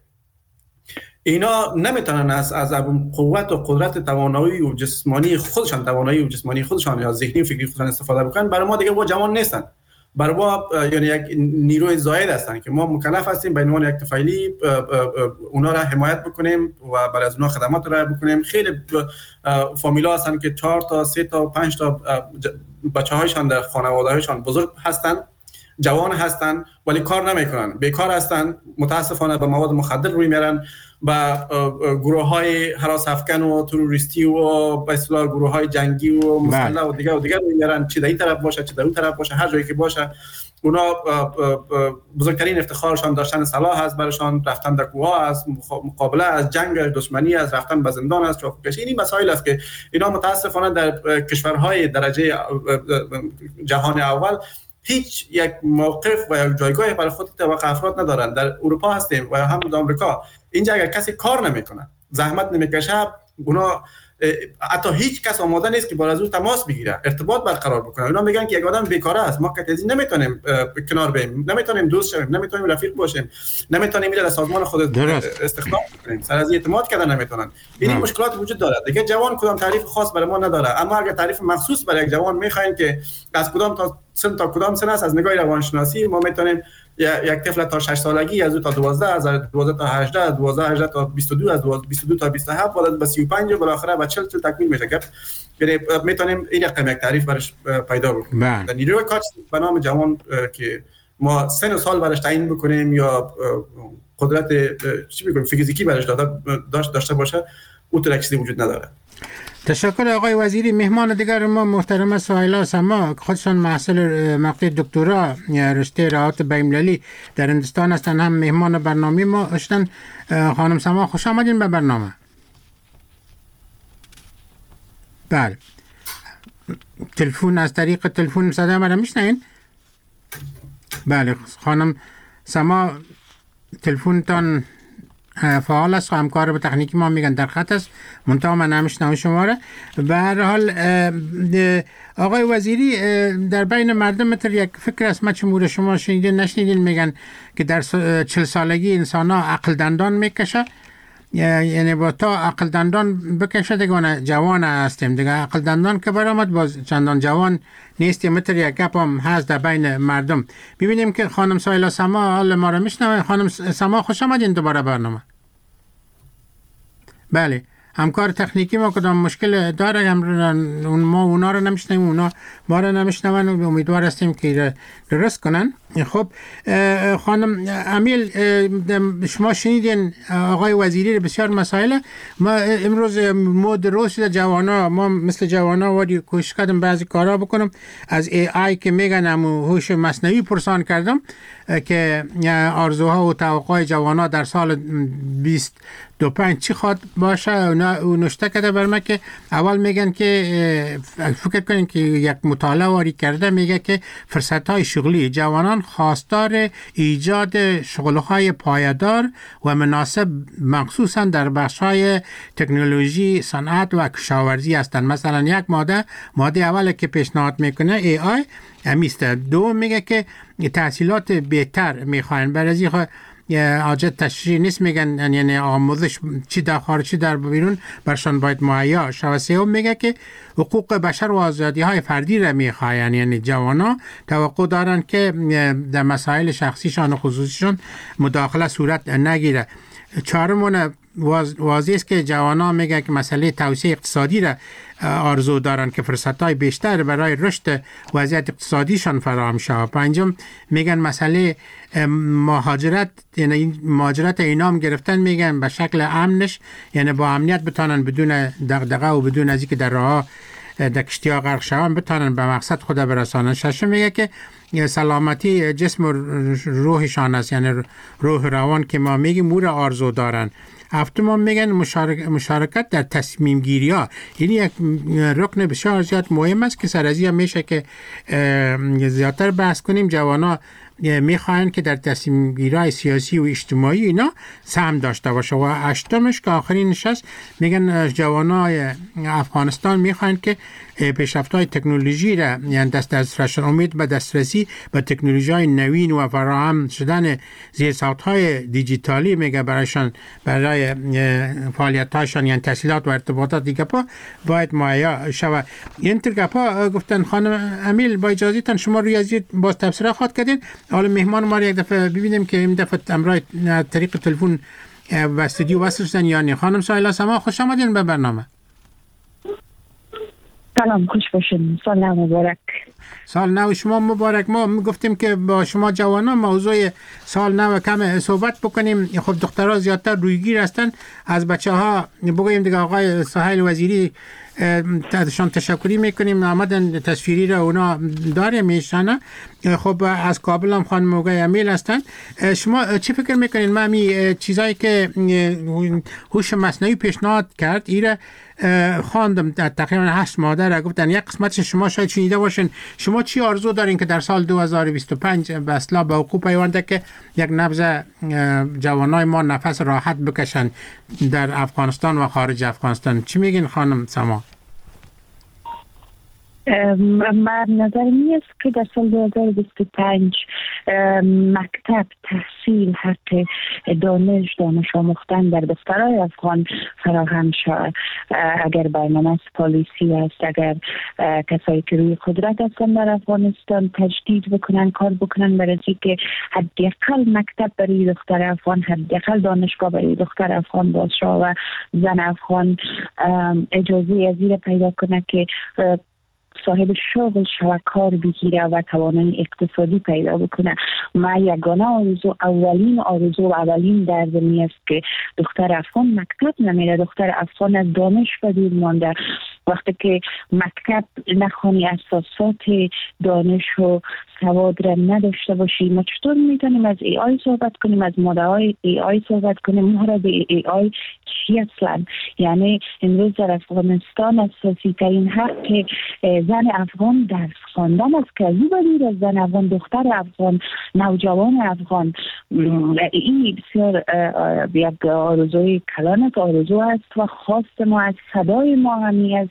اینا نمیتونن از از قوت و قدرت توانایی و جسمانی خودشان، توانایی و جسمانی خودشان یا ذهنی و فکری خودشان استفاده بکنن، برای ما دیگه با جوان نیستن، برای ما یعنی یک نیروی زائد هستن که ما مکلف هستیم به عنوان یک طفیلی اونا را حمایت بکنیم و برای از اونا خدمات را بکنیم. خیلی فامیلا هستن که چهار تا سه تا پنج تا بچه‌هایشان در خانواده‌هایشان بزرگ هستن، جوان هستن ولی کار نمیکنن، بیکار هستن، متاسفانه به مواد مخدر روی میرن، با گروه‌های هراس افکن و تروریستی و به اصطلاح گروه‌های جنگی و مسلح و دیگه و دیگه روی میرن، چه در این طرف باشه چه در اون طرف باشه، هر جایی که باشه. اونا بزرگترین افتخارشان داشتن سلاح هست، برایشان رفتن در کوه است، مقابله از جنگ دشمنی است، رفتن به زندان است، چاقوکشی. این مسائل است که اینا متاسفانه در کشورهای درجه جهان اول هیچ یک موقف و یک جایگاه برای خود توقع افراد ندارن. در اروپا هستیم و هم در آمریکا، اینجا اگر کسی کار نمیکنه، زحمت نمیکشه، اونا حتی هیچ کس آماده نیست که با از او تماس بگیره، ارتباط برقرار بکنه. اونا میگن که یک آدم بیکاره است، ما کتازی نمیتونیم کنار بیم، نمیتونیم دوست شویم، نمیتونیم رفیق باشیم، نمیتونیم میره سازمان خود استخدام کنیم، سر از اعتماد کردن نمیتونن. این مشکلات وجود داره. دیگه جوان کدام تعریف خاص برای ما نداره، اما اگر تعریف مخصوص برای یک جوان میخواین که از کدام تا سن تا کدام سن است، از نگاه روانشناسی ما میتونیم یک طفل تا شش سالگی، از تا دوازده، از دوازده تا هجده، از دوازده هجده تا بیست و دو، از بیست و دو تا بیست و هفت، بعد به سی و پنج و بالاخره به چهل تکمیل میشه. که یعنی میتونیم این رقم یک تعریف برش پیدا بکنیم. در نیروی کار به نام جوان که ما سن و سال برش تعیین بکنیم یا قدرت چی میگم فیزیکی برش داشته داشته باشه، اون طور چیزی وجود نداره. تشکر آقای وزیری. مهمان دیگر ما محترمه سهیلا سما، خودشان محصل مقطع دکترا رشته روابط بین‌المللی در هندوستان هستند، هم مهمان برنامه ما هستند. خانم سما خوش آمدین به برنامه. بله، تلفن از طریق تلفن صدا مرا میشنین؟ بله خانم سما، تلفنتان فعال است، همکار به تکنیکی ما میگن در خط است، منتها من نمیشنم شما را. به هر حال آقای وزیری، در بین مردم مثل یک فکر است، ما چمور شما شنیدین نشنیدین، میگن که در چل سالگی انسان ها عقل دندان میکشه یعنی با تا عقل دندان بکشه دیگه جوان هستیم دیگه. عقل دندان که برآمد باز چندان جوان نیستیم، متر یک گپ هم هست در بین مردم. ببینیم که خانم سایلا سما حال ما رو میشنوه. خانم سما خوش آمدین دوباره برنامه. بله، همکار تکنیکی ما کدام مشکل داره، اون ما اونا رو نمیشنویم، اونا ما رو نمیشنون و امیدوار هستیم که درست کنن. خب خانم امیل، شما شنیدین آقای وزیری بسیار مسائل. ما امروز مود روز شده جوانا، ما مثل جوانا وادی کوشش کردم بعضی کارا بکنم. از ای آی که میگن همون هوش مصنوعی پرسان کردم که آرزوها و توقعات جوانا در سال بیست دو پنج چی خواد باشه. اونا نوشته کرده بر من که اول میگن که فکر کنین که یک مطالعه واری کرده میگه که فرصت های شغلی جوانان خواستار ایجاد شغل‌های پایدار و مناسب مخصوصا در بخش‌های تکنولوژی، صنعت و کشاورزی هستند. مثلا یک ماده ماده اول که پیشنهاد میکنه ای آی همیست. دو میگه که تحصیلات بهتر میخواین، برای از حاجت تشریح نیست، میگن یعنی آموزش چی در خارج چی در بیرون برشان باید مهیا شود. سوم میگه که حقوق بشر و آزادی های فردی را میخواین، یعنی جوانا توقع دارن که در مسائل شخصیشان و خصوصیشان مداخله صورت نگیره. چهارمون واضح است که جوانا میگه که مسئله توسعه اقتصادی را آرزو دارن که فرصت‌های بیشتر برای رشد وضعیت اقتصادیشان فراهم شود. پنجم میگن مسئله مهاجرت، یعنی مهاجرت اینام گرفتن میگن به شکل امنش، یعنی با امنیت بتونن بدون دغدغه و بدون از اینکه در راه در کشتی‌ها غرق شوند بتونن به مقصد خود برسانن. ششم میگه که سلامتی جسم و روحشان است، یعنی روح روان که ما میگیم او را آرزو دارن. هفتم میگن مشارک مشارکت در تصمیم گیری ها، یعنی یک رکن بسیار زیاد مهم است که سر از این میشه که زیادتر بحث کنیم. جوانا میخواین که در تصمیم گیری سیاسی و اجتماعی اینا سهم داشته باشه. و هشتمش که آخرین نشست میگن جوانای افغانستان میخواین که پیشرفت‌های تکنولوژی را، یعنی دست دسترسی امید به دسترسی به تکنولوژی‌های نوین و فراهم شدن زیرساخت‌های دیجیتالی میگه برایشان، برای فعالیت‌هاشان، یعنی تحصیلات و ارتباطات دیگه پا باید مهیا شود. این ترگپا گفتن خانم امیل با اجازهتون شما روی از باز تفسیر خواهد کردین. حالا مهمان ما یک دفعه ببینیم که این دفعه امرای طریق تلفن و استودیو وصل شدن. یعنی خانم سایلا سما خوش آمدین به برنامه. سلام، خوش باشین. سال نو مبارک. سال نو شما مبارک. ما میگفتیم که با شما جوانان موضوع سال نو کم صحبت بکنیم. خب دخترها زیادتر رویگیر هستن. از بچه ها بگوییم دیگه آقای سهیل وزیری ازشان تشکری میکنیم، آمدن تصویری را اونا داره میشنه. خب از کابل هم خانم موقع امیل هستن. شما چی فکر میکنین؟ من می چیزایی که هوش مصنوعی پیشنهاد کرد ایره خواندم تقریبا هشت ماده را گفتن. یک قسمتش شما شاید شنیده باشین. شما چی آرزو دارین که در سال دو هزار و بیست و پنج به اصلاح به حقوق پیونده که یک نبض جوانای ما نفس راحت بکشن در افغانستان و خارج افغانستان؟ چی میگین خانم سما؟ من نظر می است که در سال دو هزار و بیست و پنج مکتب، تحصیل، حق دانش دانش آموختن در بسترهای افغان فراهم شود. اگر برنامه پالیسی است، اگر کسایی که روی قدرت هستند در افغانستان تجدید بکنن، کار بکنن برای اینکه حداقل مکتب برای دختر افغان، حداقل دانشگاه برای دختر افغان باز شود و زن افغان اجازه ازیر پیدا کنه که صاحب شغل شود، کار بگیره و توانایی اقتصادی پیدا بکنه. ما یگانه آرزو، اولین آرزو و اولین درد می است که دختر افغان مکتب نمیره، دختر افغان از دانش به دور مانده. وقتی که مکتب نخوانی، اساسات دانش و سواد را نداشته باشیم، ما چطور میتونیم از ای آی صحبت کنیم، از ماده های ای آی صحبت کنیم؟ محرب ای آی چی اصلا؟ یعنی امروز در افغانستان اساسی ترین حق زن افغان درس خواندن است که او بدیر از زن افغان، دختر افغان، نوجوان افغان. این بسیار یک آرزوی کلان است، آرزو است و خواست ما از صدای ما همی است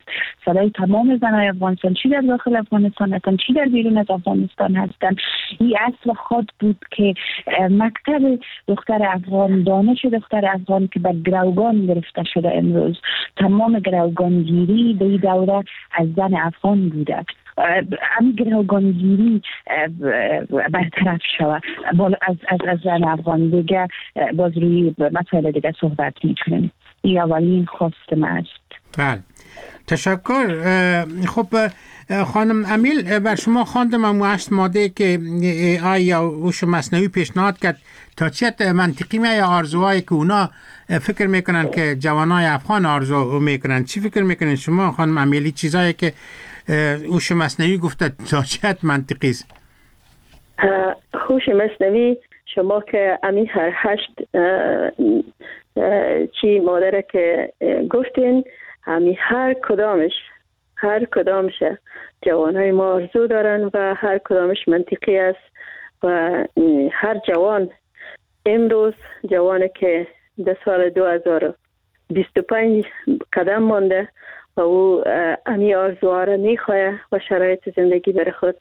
صدای تمام زنای افغانستان، چی در داخل افغانستان هستن چی در بیرون از افغانستان هستن. این اصل خود بود که مکتب دختر افغان، دانش دختر افغان که به گروگان گرفته شده امروز، تمام گروگانگیری به این دوره از زن افغان بوده. امی گروگانگیری برطرف شود از, از, از زن افغان دیگه باز روی مسائل دیگه صحبت میکنیم. این اولین خواست ما است. بله تشکر. خب خانم امیل، بر شما خواندم اما هشت ماده که آیا هوش مصنوعی پیشنهاد کرد تا چه منطقی میه آرزوهایی که اونا فکر میکنن که جوانای افغان آرزو میکنن. چی فکر میکنن شما خانم امیلی؟ چیزایی که هوش مصنوعی گفته تا چه منطقی است؟ هوش مصنوعی شما که امی هر هشت چی مادره که گفتین، همی هر کدامش هر کدامش جوانای ما آرزو دارن و هر کدامش منطقی است و هر جوان امروز جوانی که در سال دو هزار و بیست و پنج قدم مانده و او امی آرزوها را میخواه و شرایط زندگی بر خود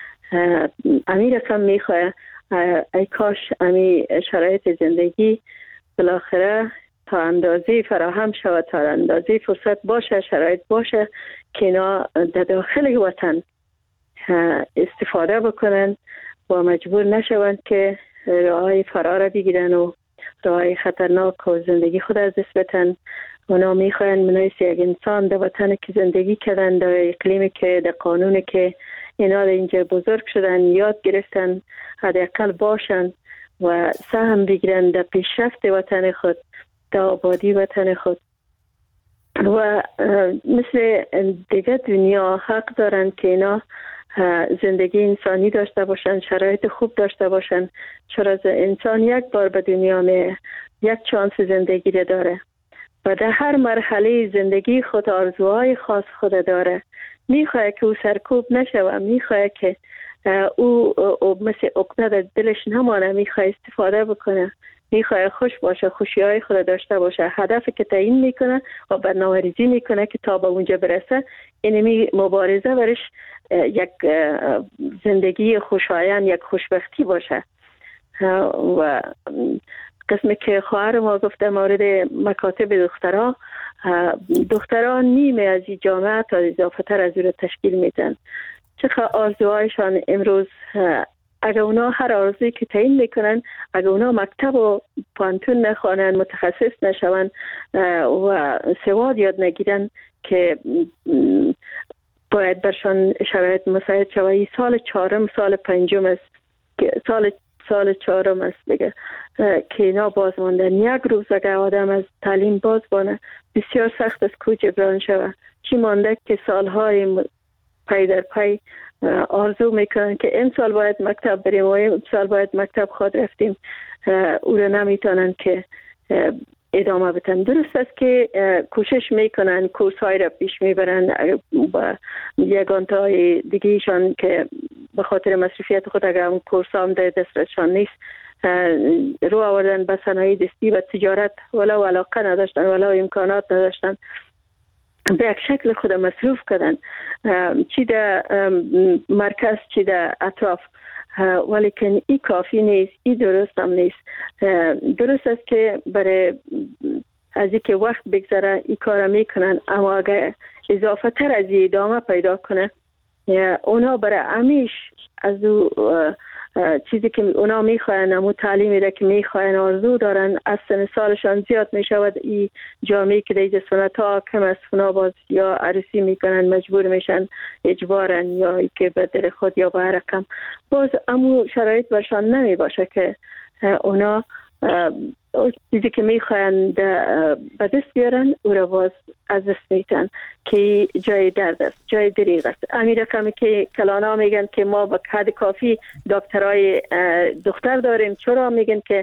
امی رقم میخواه. ای کاش امی شرایط زندگی بالاخره تا اندازی فراهم شود، تا اندازی فرصت باشه، شرایط باشه که اینا در داخل وطن استفاده بکنن و مجبور نشوند که راههای فرار بگیرن و راههای خطرناک و زندگی خود از دست بدن. اونا میخواین منایسی یک انسان در وطن که زندگی کردن، در اقلیمی که در قانونی که اینا در اینجا بزرگ شدن، یاد گرفتن حداقل باشن و سهم بگیرن در پیشرفت وطن خود، در آبادی وطن خود. و مثل دیگه دنیا حق دارن که اینا زندگی انسانی داشته باشن، شرایط خوب داشته باشن، چرا انسان یک بار به دنیا می یک چانس زندگی را داره و در هر مرحله زندگی خود آرزوهای خاص خود داره. میخواه که او سرکوب نشوه، میخواه که او, او مثل عقده در دلش نمانه، میخواه استفاده بکنه، میخواه خوش باشه، خوشی های خود داشته باشه، هدفی که تعیین میکنه و برنامه ریزی میکنه که تا به اونجا برسه. اینمی مبارزه برش یک زندگی خوشایند، یک خوشبختی باشه. و قسمی که خواهر ما گفته مورد مکاتب دخترها، دخترها نیمه از این جامعه تا اضافه تر از او را تشکیل میدن. چقدر آرزوهایشان امروز، اگر اونا هر آرزویی که تعیین میکنن، اگر اونا مکتب و پانتون نخوانن، متخصص نشون و سواد یاد نگیرن که باید برشان شرایط مساعد شوه. سال چهارم سال پنجم است که سال سال چهارم است دیگه که اینا باز ماندن. یک روز اگر آدم از تعلیم باز بانه بسیار سخت است که جبران شوه. چی مانده که سالهای پی در پی آرزو میکنن که این سال باید مکتب بریم و این سال باید مکتب خود رفتیم، او را نمیتونن که ادامه بدن. درست است که کوشش میکنن، کورس های را پیش میبرن با یگانتای دیگهشان که به خاطر مصرفیت خود اگر اون کورس هم در دسترسشان نیست، رو آوردن به صنایع دستی و تجارت، ولو علاقه نداشتن ولو امکانات نداشتن، به یک شکل خود مصروف کردن، چی در مرکز چی در اطراف. ولیکن این کافی نیست، این درست هم نیست. درست است که برای از اینکه وقت بگذره این کار میکنن، اما اگر اضافه تر از این ادامه پیدا کنه، اونا برای همیش از او چیزی که اونا میخواین، امو تعلیمی را که میخواین آرزو دارن، از سن سالشان زیاد میشود این جامعه که دیگه سنت ها کم است، اونا باز یا عروسی میکنن، مجبور میشن اجبارن، یا که به دل خود یا به هر رقم، باز امو شرایط برشان نمی باشه که اونا چیزی که میخواین به دست بیارن او را باز از دست میتن که جای درد است، جای دریغ است. امیر رقمی که کلانا میگن که ما به حد کافی دکترای دختر داریم، چرا میگن که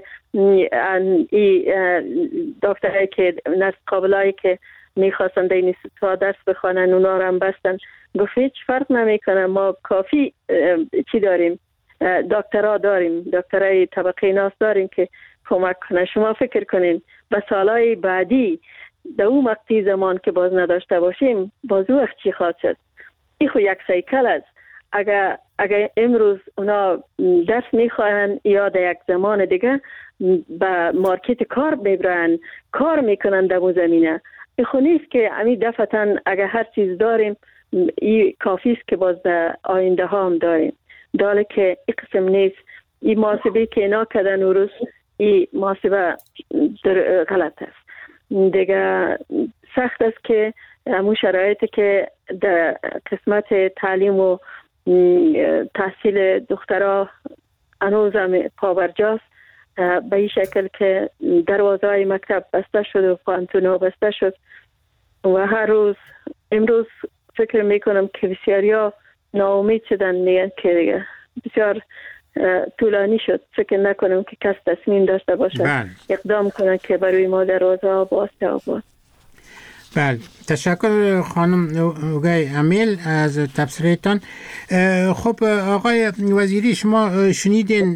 این دکترایی که نسل قابلایی که میخواستن در این تا درس بخوانن اونا را هم بستن. گفت هیچ فرق نمیکنه، ما کافی چی داریم، دکترها داریم، دکترای طبقه ناس داریم که کمک کنه. شما فکر کنین به سالهای بعدی در اون مقطع زمان که باز نداشته باشیم باز وقت چی خواهد شد؟ این خو یک سایکل است. اگر اگر امروز اونا درس میخواهند یا در یک زمان دیگه به مارکت کار ببرن، کار میکنن در اون زمینه. این خو نیست که امی دفعتاً اگر هر چیز داریم این کافی است که باز در آینده ها هم داریم. داله که این قسم نیست. این محاسبه که اینا کردن و روز این محاسبه غلط است. دیگه سخت است که همون شرایطی که در قسمت تعلیم و تحصیل دخترها هنوز هم پابرجاست، به این شکل که دروازه های مکتب بسته شد و پانتونا بسته شد و هر روز امروز فکر میکنم که بسیاری ها ناامید شدن، میگن که دیگه بسیار طولانی شد. فکر نکنم که کس تصمیم داشته باشه بله. اقدام کنه که برای ما دروازه ها باسته آباد. بله، تشکر خانم اوگای امیل از تبصرهتان. خب آقای وزیری، شما شنیدین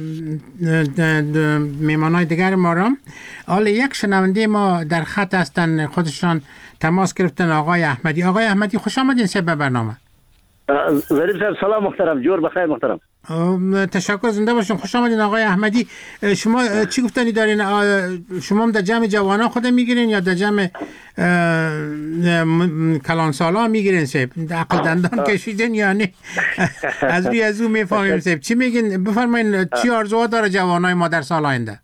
میمانای دیگر ما را. حالا یک شنونده ما در خط هستن، خودشان تماس گرفتن، آقای احمدی. آقای احمدی خوش آمدین سه به برنامه. ظریف صاحب سلام محترم، جور بخیر محترم. تشکر، زنده باشین. خوش آمدین آقای احمدی. شما چی گفتنی دارین؟ شما هم در جمع جوانان خود میگیرین یا در جمع کلان سالا میگیرین سیب؟ عقل دندان کشیدین یا نه؟ از روی از اون میفهمیم سیب. چی میگین؟ بفرمایین چی آرزوها داره جوانای ما در سال آینده؟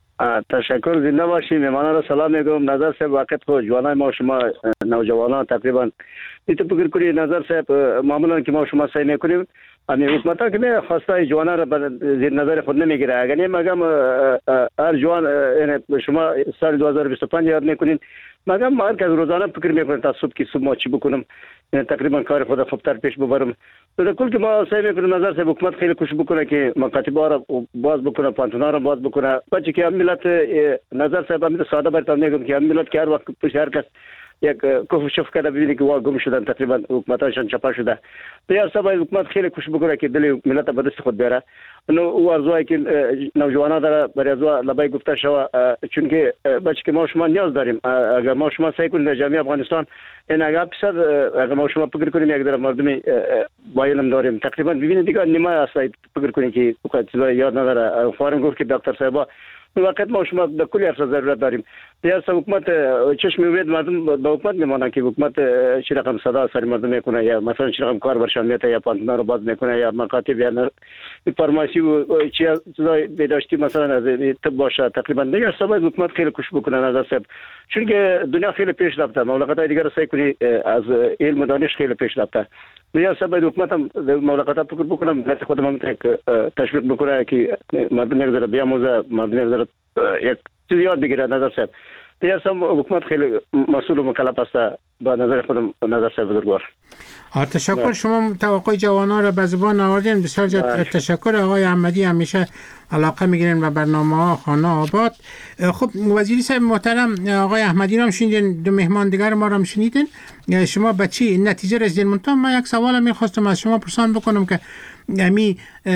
تشکر، زنده باشین. مهمانان را سلام میگم. نظر صاحب وقت خود جوانای ما شما نوجوانان تقریبا ایتو فکر کنید. نظر صاحب معمولا که ما شما سعی میکنیم امی حکومت ها که خواسته جوانان را زیر نظر خود نمیگیره. اگر نیم مگم هر جوان شما سال دو هزار و بیست و پنج یاد میکنین، مگم هر کس روزانه فکر میکنه تا صبح که صبح ما چی بکنم، تقریبا کار خود خوبتر پیش ببرم. در کل که ما سعی میکنیم نظر صاحب حکومت خیلی کوشش بکنه که مکاتب ها را باز بکنه، پانتونا را باز بکنه. بچه که هم ملت نظر صاحب هم ساده برتان میگم که هم ملت که هر وقت پیش هر کس یک کف شف کرده ببینی که وا گم شدن، تقریبا حکومتاشون چپا شده. دیار سبا حکومت خیلی کوشش بکنه که دل ملت به دست خود بیاره. نو او ارزوایی که نوجوانا داره برای ارزو لبای گفته شوه، چون که بچه که ما شما نیاز داریم. اگر ما شما سعی کنیم در جامعه افغانستان این اگر بسیار اگر ما شما فکر کنیم یک در مردمی با علم داریم، تقریبا ببینید دیگه نیمه است فکر کنیم که چیزا یاد نداره. فارم گفت که دکتر صاحبا وقت ما شما در کلی افراد ضرورت داریم. دیگر سه حکومت چشم می‌بینید مردم به حکومت میمانند که حکومت چی رقم صدا سر مردم میکنه، یا مثلا چی رقم کار برشان میته، یا پانتونا رو باز میکنه، یا مکاتب یا فارماسی و چی چیزای بهداشتی مثلا از طب باشه. تقریبا دیگر سه حکومت خیلی کوشش بکنه نظر صاحب، چون که دنیا خیلی پیش رفته. مملکت‌های دیگر سعی کنی از علم و دانش خیلی پیش رفته. دیگر سه حکومت هم مملکت‌ها فکر بکنم ملت خودم هم تشویق بکنه که مردم یک ذره بیاموزه، مردم یک یک چیز یاد بگیره. نظر صاحب دیگر سه حکومت خیلی مسئول و مکلف است با نظر خودم. نظر صاحب بزرگوار. تشکر. شما توقع جوانان را به زبان آوردین. بسیار تشکر آقای احمدی. همیشه علاقه میگیرین به برنامه ها خانه آباد. خب وزیری صاحب محترم، آقای احمدی را هم شنیدین، دو مهمان دیگر ما را هم شنیدین. شما به چی نتیجه رسیدین؟ منتها من یک سوال میخواستم از شما پرسان بکنم که امی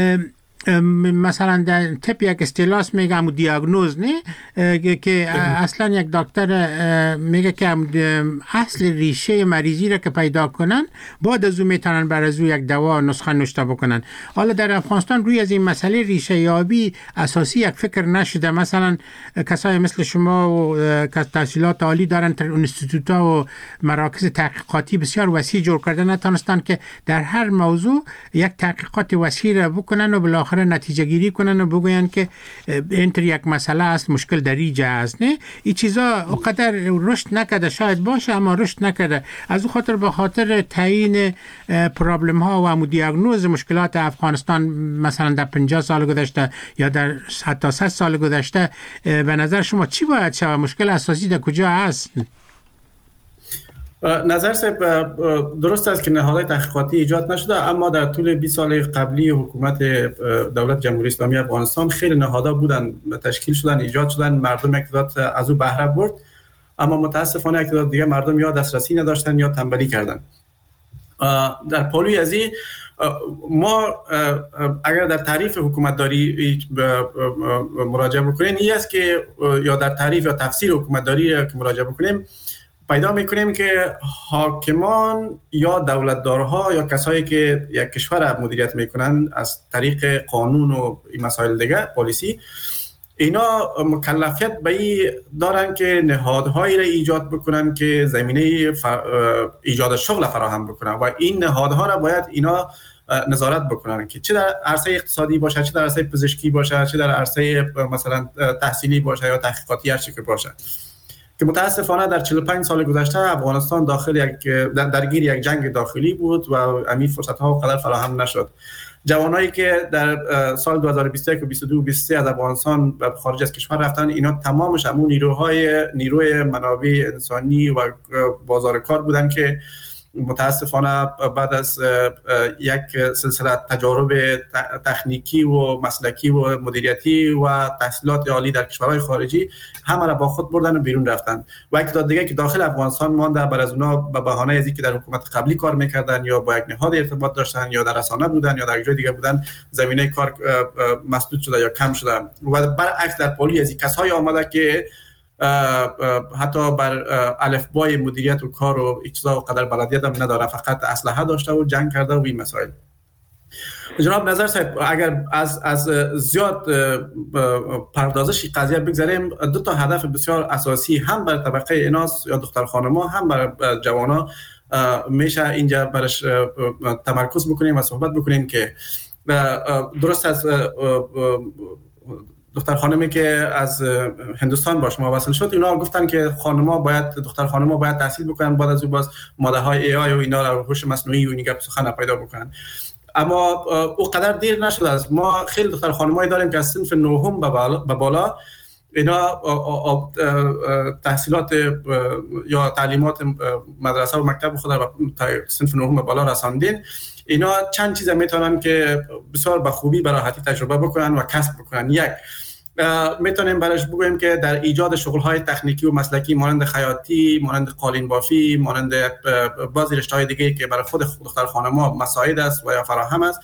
مثلا در تپ یک اصطلاح میگم دیاگنوز نه که اصلا یک دکتر میگه که اصل ریشه مریضی را که پیدا کنن بعد از اون میتونن بر از یک دوا نسخه نوشته بکنن. حالا در افغانستان روی از این مسئله ریشه یابی اساسی یک فکر نشده. مثلا کسای مثل شما و که تحصیلات عالی دارن، انستیتوت‌ها و مراکز تحقیقاتی بسیار وسیع جور کرده، نتونستن که در هر موضوع یک تحقیقات وسیع را بکنن و بالاخره نتیجه گیری کنن و بگوین که اینطور یک مسئله است، مشکل در اینجا است. نه این چیزا اونقدر رشد نکرده، شاید باشه اما رشد نکرده. از اون خاطر به خاطر تعیین پرابلم ها و عمو دیاگنوز مشکلات افغانستان مثلا در پنجاه سال گذشته یا در حتی صد سال گذشته، به نظر شما چی باید شود؟ مشکل اساسی در کجا است؟ نظر صاحب درست است که نهادهای تحقیقاتی ایجاد نشده، اما در طول بیست سال قبلی حکومت دولت جمهوری اسلامی افغانستان خیلی نهادها بودن، تشکیل شدن، ایجاد شدن، مردم اقتدار از او بهره برد. اما متاسفانه اقتدار دیگه مردم یا دسترسی نداشتن یا تنبلی کردن. در پالوی از این ما اگر در تعریف حکومتداری مراجعه بکنیم این است که یا در تعریف یا تفسیر حکومتداری که مراجعه بکنیم پیدا میکنیم که حاکمان یا دولتدارها یا کسایی که یک کشور مدیریت میکنن از طریق قانون و این مسائل دیگه پالیسی، اینا مکلفیت به این دارن که نهادهایی را ایجاد بکنن که زمینه ایجاد شغل فراهم بکنن و این نهادها را باید اینا نظارت بکنن که چه در عرصه اقتصادی باشه، چه در عرصه پزشکی باشه، چه در عرصه مثلا تحصیلی باشه یا تحقیقاتی هر چی که باشه. که متاسفانه در چهل و پنج سال گذشته افغانستان داخل یک درگیر یک جنگ داخلی بود و همین فرصت‌ها قدر فراهم نشد. جوانایی که در سال دو هزار و بیست و یک و بیست و دو و بیست و سه از افغانستان به خارج از کشور رفتن، اینا تمامش همون نیروهای نیروی منابع انسانی و بازار کار بودن که متاسفانه بعد از یک سلسله تجارب تکنیکی و مسلکی و مدیریتی و تحصیلات عالی در کشورهای خارجی همه را با خود بردن و بیرون رفتن و یک تعداد دیگه که داخل افغانستان مانده، بر از اونا به بهانه از اینکه در حکومت قبلی کار میکردن یا با یک نهاد ارتباط داشتن یا در رسانه بودن یا در جای دیگه بودن، زمینه کار مسدود شده یا کم شده. و برعکس در پالی از کسایی آمده که حتی بر الفبای مدیریت و کار و اجزا و قدر بلدیت هم نداره، فقط اسلحه داشته و جنگ کرده و این مسائل. جناب نظر صاحب، اگر از از زیاد پردازش قضیه بگذاریم، دو تا هدف بسیار اساسی هم بر طبقه ایناس یا دختر خانم‌ها هم بر جوانا میشه اینجا برش تمرکز بکنیم و صحبت بکنیم که درست از دختر خانمی که از هندوستان باش ما وصل شد، اینا گفتن که خانم‌ها باید دختر خانم‌ها باید تحصیل بکنن، بعد از اون باز ماده‌های ای آی و اینا رو هوش مصنوعی و این گپ سخن پیدا بکنن. اما او قدر دیر نشد. از ما خیلی دختر خانمایی داریم که از صنف نهم به بالا اینا تحصیلات یا تعلیمات مدرسه و مکتب خود را به صنف نهم به بالا رساندین. اینا چند چیز میتونن که بسیار به خوبی به راحتی تجربه بکنن و کسب بکنن. یک، میتونیم برایش بگوییم که در ایجاد شغل‌های تکنیکی و مسلکی مانند خیاطی، مانند قالین بافی، مانند بعضی رشته‌های دیگه که برای خود دختر خانم‌ها مساعد است و یا فراهم است،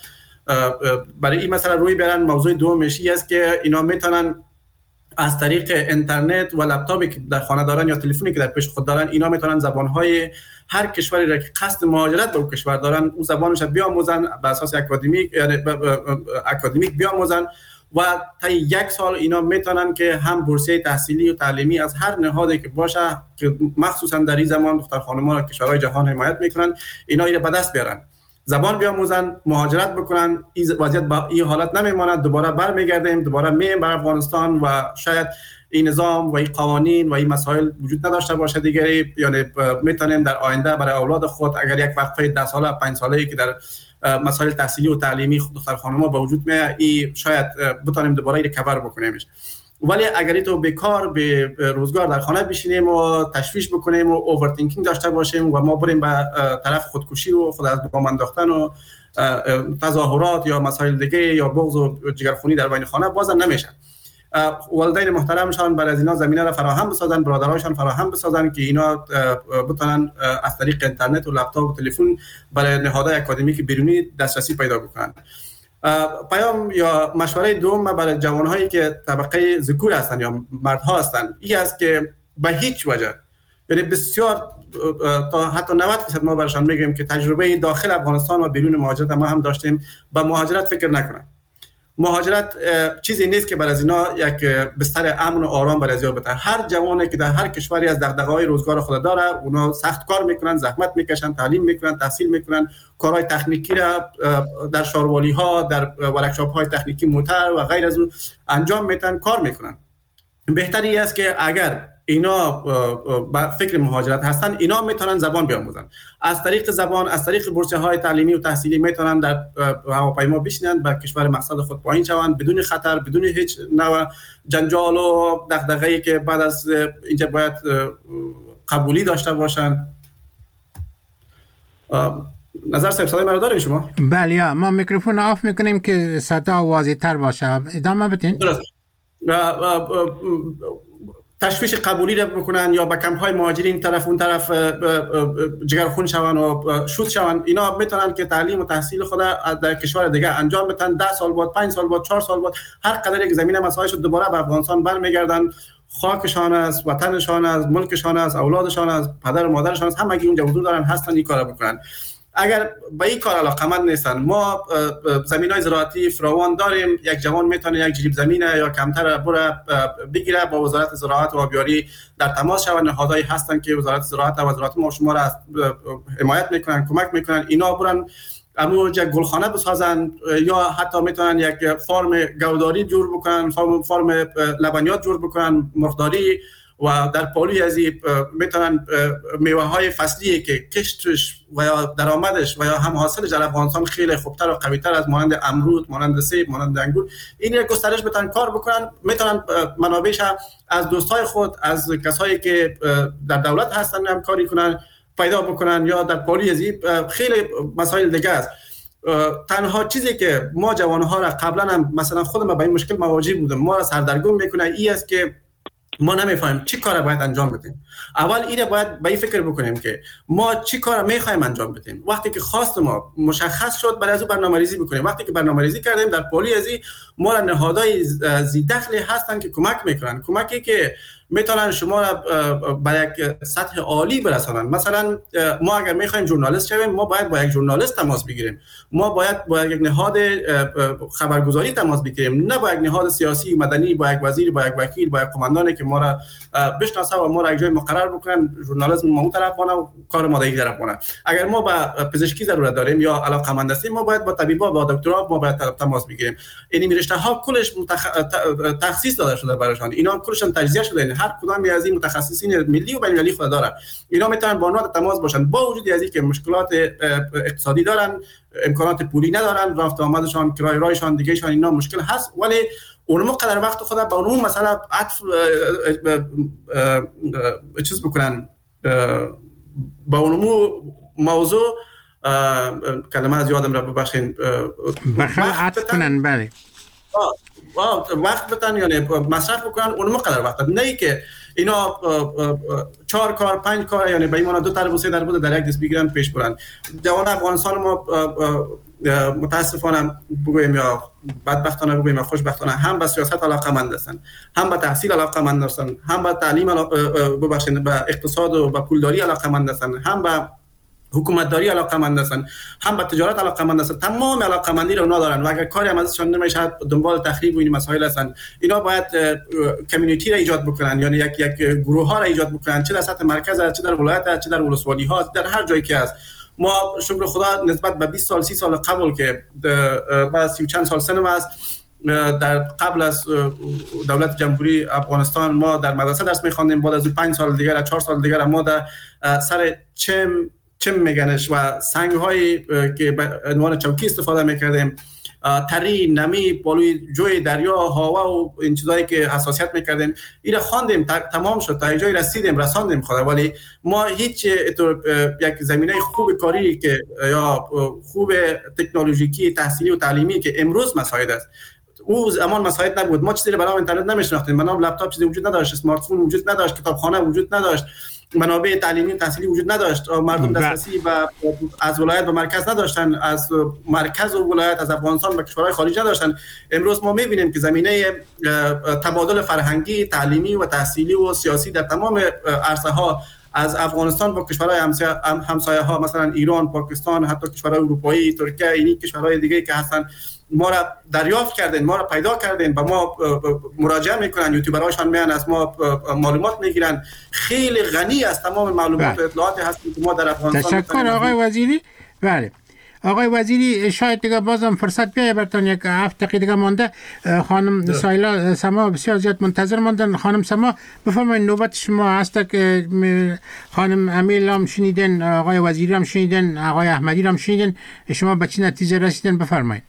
برای این مسئله روی بیارن. موضوع دومش است که اینا میتونن از طریق اینترنت و لپتاپی که در خانه دارن یا تلفنی که در پیش خود دارن، اینا میتونن زبان‌های هر کشوری را که قصد مهاجرت به اون کشور دارن اون زبانش بیاموزن، به اساس اکادمیک یعنی اکادمیک بیاموزن و تا یک سال اینا میتونن که هم بورسیه تحصیلی و تعلیمی از هر نهادی که باشه که مخصوصا در این زمان دختر خانم‌ها را کشورهای جهان حمایت میکنن، اینا اینا به دست بیارن، زبان بیاموزن، مهاجرت بکنن. این وضعیت با این حالت نمیماند، دوباره برمیگردیم، دوباره میایم بر افغانستان و شاید این نظام و این قوانین و این مسائل وجود نداشته باشه دیگری، یعنی میتونیم در آینده برای اولاد خود اگر یک وقفه ده ساله پنج ساله‌ای که در مسائل تحصیلی و تعلیمی دختر خانم‌ها با وجود میاد، این شاید بتونیم دوباره ریکاور بکنیمش. ولی اگر تو بیکار به روزگار در خانه بشینیم و تشویش بکنیم و اوورتینکینگ داشته باشیم و ما بریم به طرف خودکشی و خود از بام انداختن و تظاهرات یا مسائل دیگه یا بغض و جگرخونی در بین خانه، بازم نمیشه. والدین محترمشان برای از اینا زمینه را فراهم بسازن، برادرایشان فراهم بسازن که اینا بتونن از طریق اینترنت و لپتاپ و تلفن برای نهادهای اکادمیک بیرونی دسترسی پیدا بکنن. پیام یا مشوره دوم برای جوانهایی که طبقه ذکور هستن یا مردها هستن این است که به هیچ وجه، یعنی بسیار تا حتی نود درصد ما برشان میگیم که تجربه داخل افغانستان و بیرون مهاجرت ما هم داشتیم، به مهاجرت فکر نکنن. مهاجرت چیزی نیست که برای اینا یک بستر امن و آرام برای ازیا بده. هر جوانی که در هر کشوری از دغدغه‌های روزگار خود داره، اونا سخت کار میکنن، زحمت میکشن، تعلیم میکنن، تحصیل میکنن، کارهای تکنیکی را در شاروالی ها، در ورکشاپ های تکنیکی موتر و غیر از اون انجام میدن، کار میکنن. بهتری است که اگر اینا با فکر مهاجرت هستن، اینا میتونن زبان بیاموزن. از طریق زبان، از طریق بورسیه های تعلیمی و تحصیلی میتونن در هواپیما بشینن، به کشور مقصد خود پایین شوند بدون خطر، بدون هیچ نوع جنجال و دغدغه‌ای که بعد از اینجا باید قبولی داشته باشن. نظر صاحب صدای مرا دارین شما؟ بله، ما میکروفون آف میکنیم که صدا واضح تر باشه. ادامه بدین. درست. تشویش قبولی را بکنن یا به کمپ های مهاجرین طرف اون طرف جگرخون شون و شوت شون، اینا میتونن که تعلیم و تحصیل خود در کشور دیگه انجام بدن. ده سال بعد، پنج سال بعد، چهار سال بعد، هر قدر یک زمینه مسائلش دوباره به افغانستان برمیگردن. خاکشان است، وطنشان است، ملکشان است، اولادشان است، پدر و مادرشان است، همگی اونجا حضور دارن، هستن این کارا بکنن. اگر به این کار علاقمند نیستن، ما زمینای زراعتی فراوان داریم. یک جوان میتونه یک جریب زمینه یا کمتر بره بگیره، با وزارت زراعت و آبیاری در تماس شوند. نهادهایی هستن که وزارت زراعت و وزارت ما شما را حمایت میکنن، کمک میکنن. اینا برن امو یک گلخانه بسازن یا حتی میتونن یک فارم گوداری جور بکنن، فارم فارم لبنیات جور بکنن، مرغداری، و در پالوی از میتونن میوه های فصلی که کشتش و یا درآمدش و یا هم حاصلش در افغانستان خیلی خوبتر و قویتر از مانند امرود، مانند سیب، مانند انگور، این یک گسترش بتن کار بکنن. میتونن منابعش از دوستای خود، از کسایی که در دولت هستن هم کاری کنن، پیدا بکنن، یا در پالوی از خیلی مسائل دیگه است. تنها چیزی که ما جوانها را قبلا هم مثلا خودم با این مشکل مواجه بودم، ما را سردرگم میکنه این است که ما نمیفهمیم چی کار باید انجام بدیم. اول اینه باید به این فکر بکنیم که ما چی کار میخوایم انجام بدیم. وقتی که خواست ما مشخص شد، برای از برنامه‌ریزی بکنیم. وقتی که برنامه‌ریزی کردیم، در پالی ازی ما را نهادهای ذی دخلی هستن که کمک میکنن، کمکی که میتونن شما را به یک سطح عالی برسانن. مثلا ما اگر میخوایم ژورنالیست شویم، ما باید با یک ژورنالیست تماس بگیریم، ما باید با یک نهاد خبرگزاری تماس بگیریم، نه با یک نهاد سیاسی مدنی، با یک وزیر، با یک وکیل، با یک قماندانی که ما را بشناسه و ما را یک جای مقرر بکنن. ژورنالیسم ما اون طرف وانه و کار ما دیگه طرف وانه. اگر ما با پزشکی ضرورت داریم یا علاقه‌مند هستیم، ما باید با طبیبا، با دکترا ما باید تماس بگیریم. این رشته ها کلش متخ... تخصیص داده شده براشون، اینا کلشون تجزیه شده. هر کدام از این متخصصین ملی و بین‌المللی خود داره. اینا میتونن با اونها تماس باشن، با وجود از اینکه مشکلات اقتصادی دارن، امکانات پولی ندارن، رفت آمدشان، کرایه رایشان، دیگهشان اینا مشکل هست، ولی اونم قدر وقت خود با اون مثلا عطف چیز بکنن، با اونم موضوع کلمه از یادم را ببخشین، بخیر عطف کنن. بله وقت بتن یعنی مصرف بکنن، اونم قدر وقت نه ای که اینا چهار کار پنج کار یعنی به ایمان دو طرف و سه در بود در یک دست بگیرن پیش برن. جوان افغانستان ما متاسفانه بگویم یا بدبختانه بگویم یا خوشبختانه هم به سیاست علاقه‌مند هستن، هم به تحصیل علاقه‌مند هستن، هم به تعلیم ببخشید به اقتصاد و به پولداری علاقه‌مند هستن، هم به حکومتداری علاقه‌مند هستن، هم به تجارت علاقه‌مند هستن. تمام علاقه‌مندی رو اونا دارن و اگر کاری هم ازشون نمیشه دنبال تخریب و این مسائل هستن. اینا باید کمیونیتی را ایجاد بکنن، یعنی یک یک گروه ها را ایجاد بکنن، چه در سطح مرکز، چه در ولایت، چه در ولسوالی ها، در هر جایی که هست. ما شکر خدا نسبت به بیست سال سی سال قبل که بعد سی و چند سال سنم است، در قبل از دولت جمهوری افغانستان ما در مدرسه درس می‌خواندیم. بعد از پنج سال دیگر، چهار سال دیگر ما در سر چم چم میگنش و سنگ هایی که به عنوان چوکی استفاده میکردیم، تری، نمی، پالوی جوی دریا، هوا و این چیزایی که حساسیت میکردیم، اینا خواندیم، تمام شد، تا جای رسیدیم، رساندیم خدا. ولی ما هیچ یک زمینه خوب کاری که یا خوب تکنولوژیکی، تحصیلی و تعلیمی که امروز مساعد است، او زمان مساعد نبود. ما چیزی به نام اینترنت نمیشناختیم، به نام لپتاپ چیزی وجود نداشت، اسمارت فون وجود نداشت، کتابخانه وجود نداشت، منابع تعلیمی تحصیلی وجود نداشت، مردم دسترسی و از ولایت به مرکز نداشتن، از مرکز و ولایت از افغانستان به کشورهای خارج نداشتن. امروز ما می‌بینیم که زمینه تبادل فرهنگی، تعلیمی و تحصیلی و سیاسی در تمام عرصه‌ها از افغانستان با کشورهای همسایه ها مثلا ایران، پاکستان، حتی کشورهای اروپایی، ترکیه، این کشورهای دیگه که هستن، ما را دریافت کردن، ما را پیدا کردن، با ما مراجعه میکنن، یوتیوبرهاشان میان از ما معلومات میگیرن. خیلی غنی از تمام معلومات و اطلاعات هستیم که ما در افغانستان. تشکر آقای وزیری. بله آقای وزیری، شاید دیگه بازم فرصت بیاید براتون، یک هفت دقیقه دیگه مونده. خانم سایلا سما بسیار زیاد منتظر ماندن. خانم سما بفرمایید، نوبت شما هست که خانم امیل هم شنیدن، آقای وزیری هم شنیدن، آقای احمدی هم شنیدن، شما به چه نتیجه رسیدن؟ بفرمایید.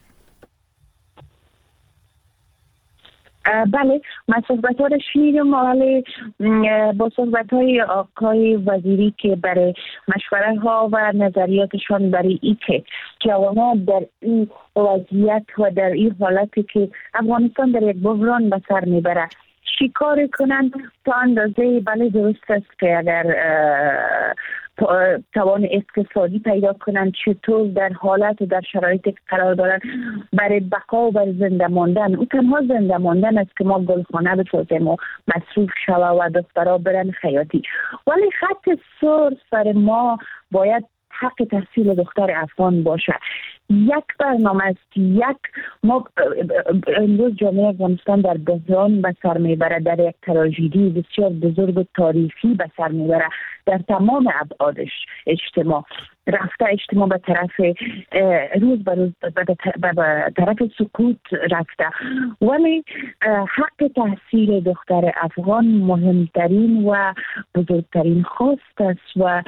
بله، من صحبت ها را شنیدم، ولی با صحبت های آقای وزیری که برای مشوره ها و نظریاتشان برای ای که جوانان در این وضعیت و در این حالتی که افغانستان در یک بحران به سر میبره چیکار کنن تا اندازه بله درست است که اگر توان اقتصادی پیدا کنن چطور در حالت و در شرایط قرار دارن برای بقا و برای زنده ماندن. او تنها زنده ماندن است که ما گلخانه بسازیم و مصروف شوه و دخترها برن خیاطی. ولی خط سر سر ما باید حق تحصیل دختر افغان باشه. یک برنامه است، یک ما امروز جامعه افغانستان در بحران به سر میبره، در یک تراژدی بسیار بزرگ و تاریخی به سر میبره در تمام ابعادش. اجتماع رفته، اجتماع به طرف روز به روز به طرف سکوت رفته. ولی حق تحصیل دختر افغان مهمترین و بزرگترین خواست است و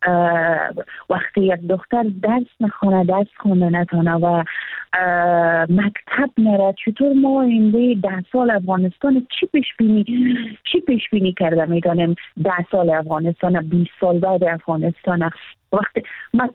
وقتی یک دختر درس نخونه، درس خونه نتونه و مکتب نره، چطور ما آینده ده سال افغانستان چی پیش بینی چی پیش بینی کرده میتونیم؟ ده سال افغانستان، بیست سال بعد افغانستان. وقتی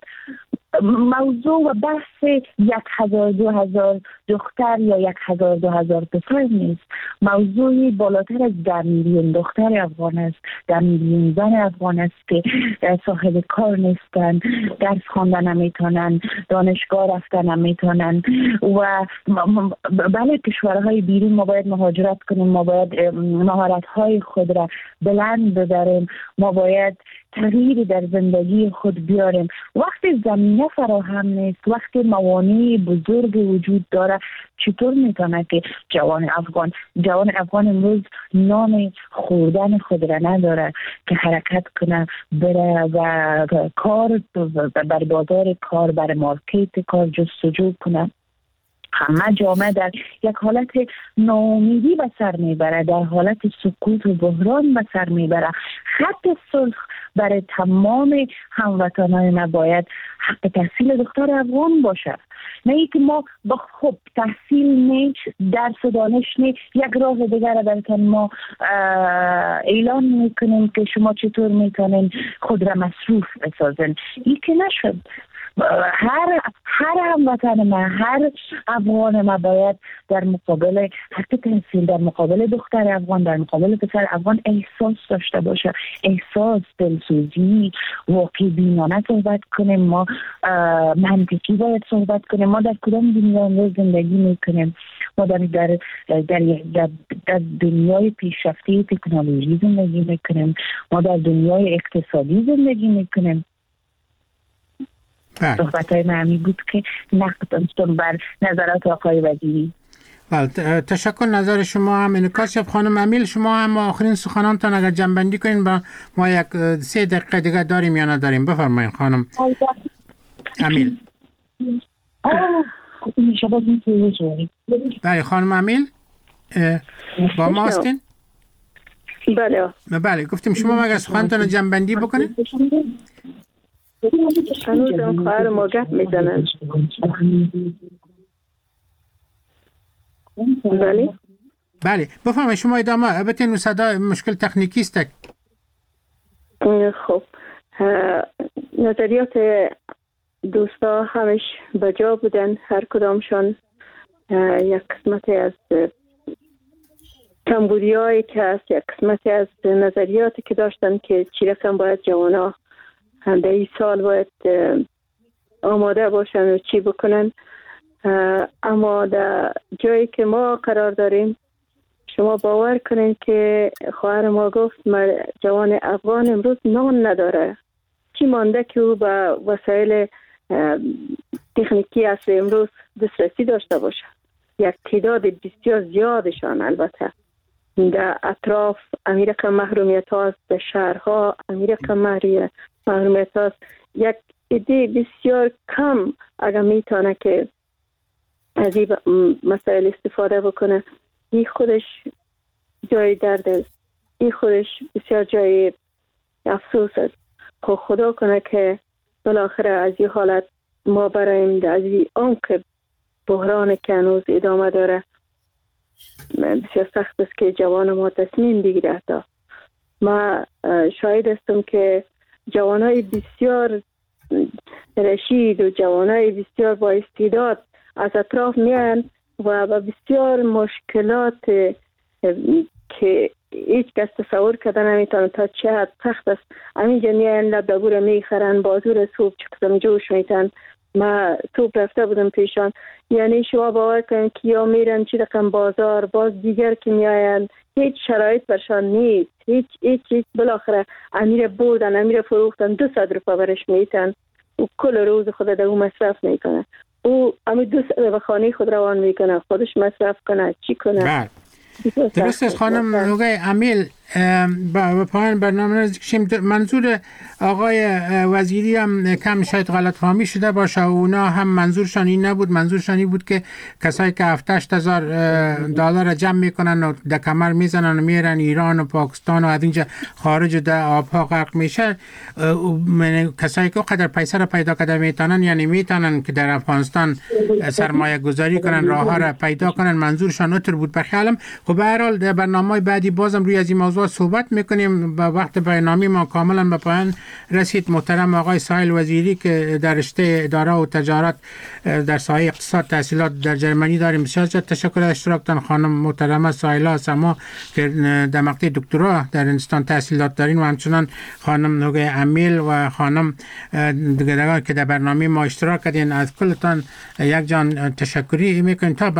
موضوع و بحث یک هزار دو هزار دختر یا یک هزار دو هزار پسر نیست. موضوعی بالاتر از ده میلیون دختر افغان است، ده میلیون زن افغان است که صاحب کار نیستن، درس خواندن نمیتونن، دانشگاه رفتن نمیتونن و بله کشورهای بیرون ما باید مهاجرت کنیم، ما باید مهارت‌های خود را بلند ببریم، ما باید تغییر در زندگی خود بیاریم. وقتی زمینه فراهم نیست، وقتی موانع بزرگ وجود داره، چطور میتونه که جوان افغان جوان افغان امروز نام خوردن خود را نداره که حرکت کنه بره و کار بر بازار کار، بر مارکت کار جستجو کنه؟ همه جامعه در یک حالت ناامیدی به سر میبره، در حالت سکوت و بحران به سر میبره. خط صلح برای تمام هموطنان ما باید حق تحصیل دختر افغان باشه. نه اینکه ما با خب تحصیل نه، درس و دانش نه، یک راه دیگر بلکه ما اعلان میکنیم که شما چطور میتونین خود را مصروف بسازن. این که نشد. هر هر هموطن ما، هر افغان ما باید در مقابل حق تحصیل، در مقابل دختر افغان، در مقابل پسر افغان احساس داشته باشه. احساس، دلسوزی، واقع بینانه صحبت کنیم. ما منطقی باید صحبت کنیم. ما در کدام دنیا امروز زندگی میکنیم؟ ما در در در, در, در دنیای پیشرفته تکنولوژی زندگی میکنیم. ما در دنیای اقتصادی زندگی میکنیم. صحبت های معمی بود که نقد داشتم بر نظرات آقای وزیری. بله، تشکر. نظر شما هم انعکاس. خانم امیل، شما هم آخرین سخنانتان اگر جنبندی کنین با ما یک سه دقیقه دیگه داریم یا نداریم. بفرمایید خانم امیل. بله خانم امیل با ما هستین؟ بله بله گفتیم شما مگر سخنانتان جنبندی بکنین؟ هنوزم خواهر ما گپ میزنن. بله بله بفرمایید شما ادامه. البته این صدا مشکل تکنیکی است. خب نظریات دوستا همش بجا بودن، هر کدامشان یک قسمتی از کمبودی هایی که هست، یک قسمتی از نظریاتی که داشتن که چی رقم باید جوانا در این سال باید آماده باشن و چی بکنن. اما در جایی که ما قرار داریم، شما باور کنین که خواهر ما گفت جوان افغان امروز نان نداره. چی مانده که او به وسایل تکنیکی اصل امروز دسترسی داشته باشه؟ یک تعداد بسیار زیادشان البته در اطراف امیرکم محرومیت هاست، در شهرها امیرکم محرومیت هاست. یک عده بسیار کم اگر میتونه که از این مسائل استفاده بکنه، این خودش جای درد است، این خودش بسیار جای افسوس است. خب خدا کنه که بالاخره از این حالت ما برایم از این عمق بحران که هنوز ادامه داره بسیار سخت است که جوان ما تصمیم بگیره. تا ما شاهد هستم که جوانای بسیار رشید و جوانای بسیار با استعداد از اطراف میان و با بسیار مشکلات که هیچ کس تصور کردن نمیتونه تا چه حد سخت است. همینجا میان لبدبور میخرن، بازور صبح چه قسم جوش میتن. ما صبح رفته بودم پیشان، یعنی شما باور کنید که یا میرن چی رقم بازار، باز دیگر که میاین هیچ شرایط برشان نیست، هیچ هیچ هیچ. بالاخره امیر بردن، امیر فروختن، دو صد روپا برش میتن و کل روز خود در اون مصرف میکنه. او امی دو صد به خانه خود روان میکنه، خودش مصرف کنه، چی کنه. بله درست است خانم آقای امیل. با پایان برنامه نزدیک شیم. منظور آقای وزیری هم کم شاید غلط فهمی شده باشه، اونا هم منظورشان این نبود، منظورشان این بود که کسایی که هفتاد هشت هزار دلار جمع میکنن و در کمر میزنن و میرن ایران و پاکستان و از اینجا خارج در آبها غرق میشه، کسایی که قدر پیسه را پیدا کرده میتونن، یعنی میتونن که در افغانستان سرمایه گذاری کنن، راه ها را پیدا کنن، منظورشان اتر بود بخیالم. خب به هر حال در برنامه بعدی بازم روی از این موضوع صحبت میکنیم. با وقت برنامه ما کاملا به پایان رسید. محترم آقای سایل وزیری که در رشته اداره و تجارت در سایه اقتصاد تحصیلات در جرمنی داریم، بسیار تشکر از اشتراکتان. خانم محترمه سایلا سما که در مقطع دکترا در هندوستان تحصیلات دارین و همچنان خانم نوگه امیل و خانم دیگران که در برنامه ما اشتراک کردین، از کلتان یک جان تشکری میکنیم. تا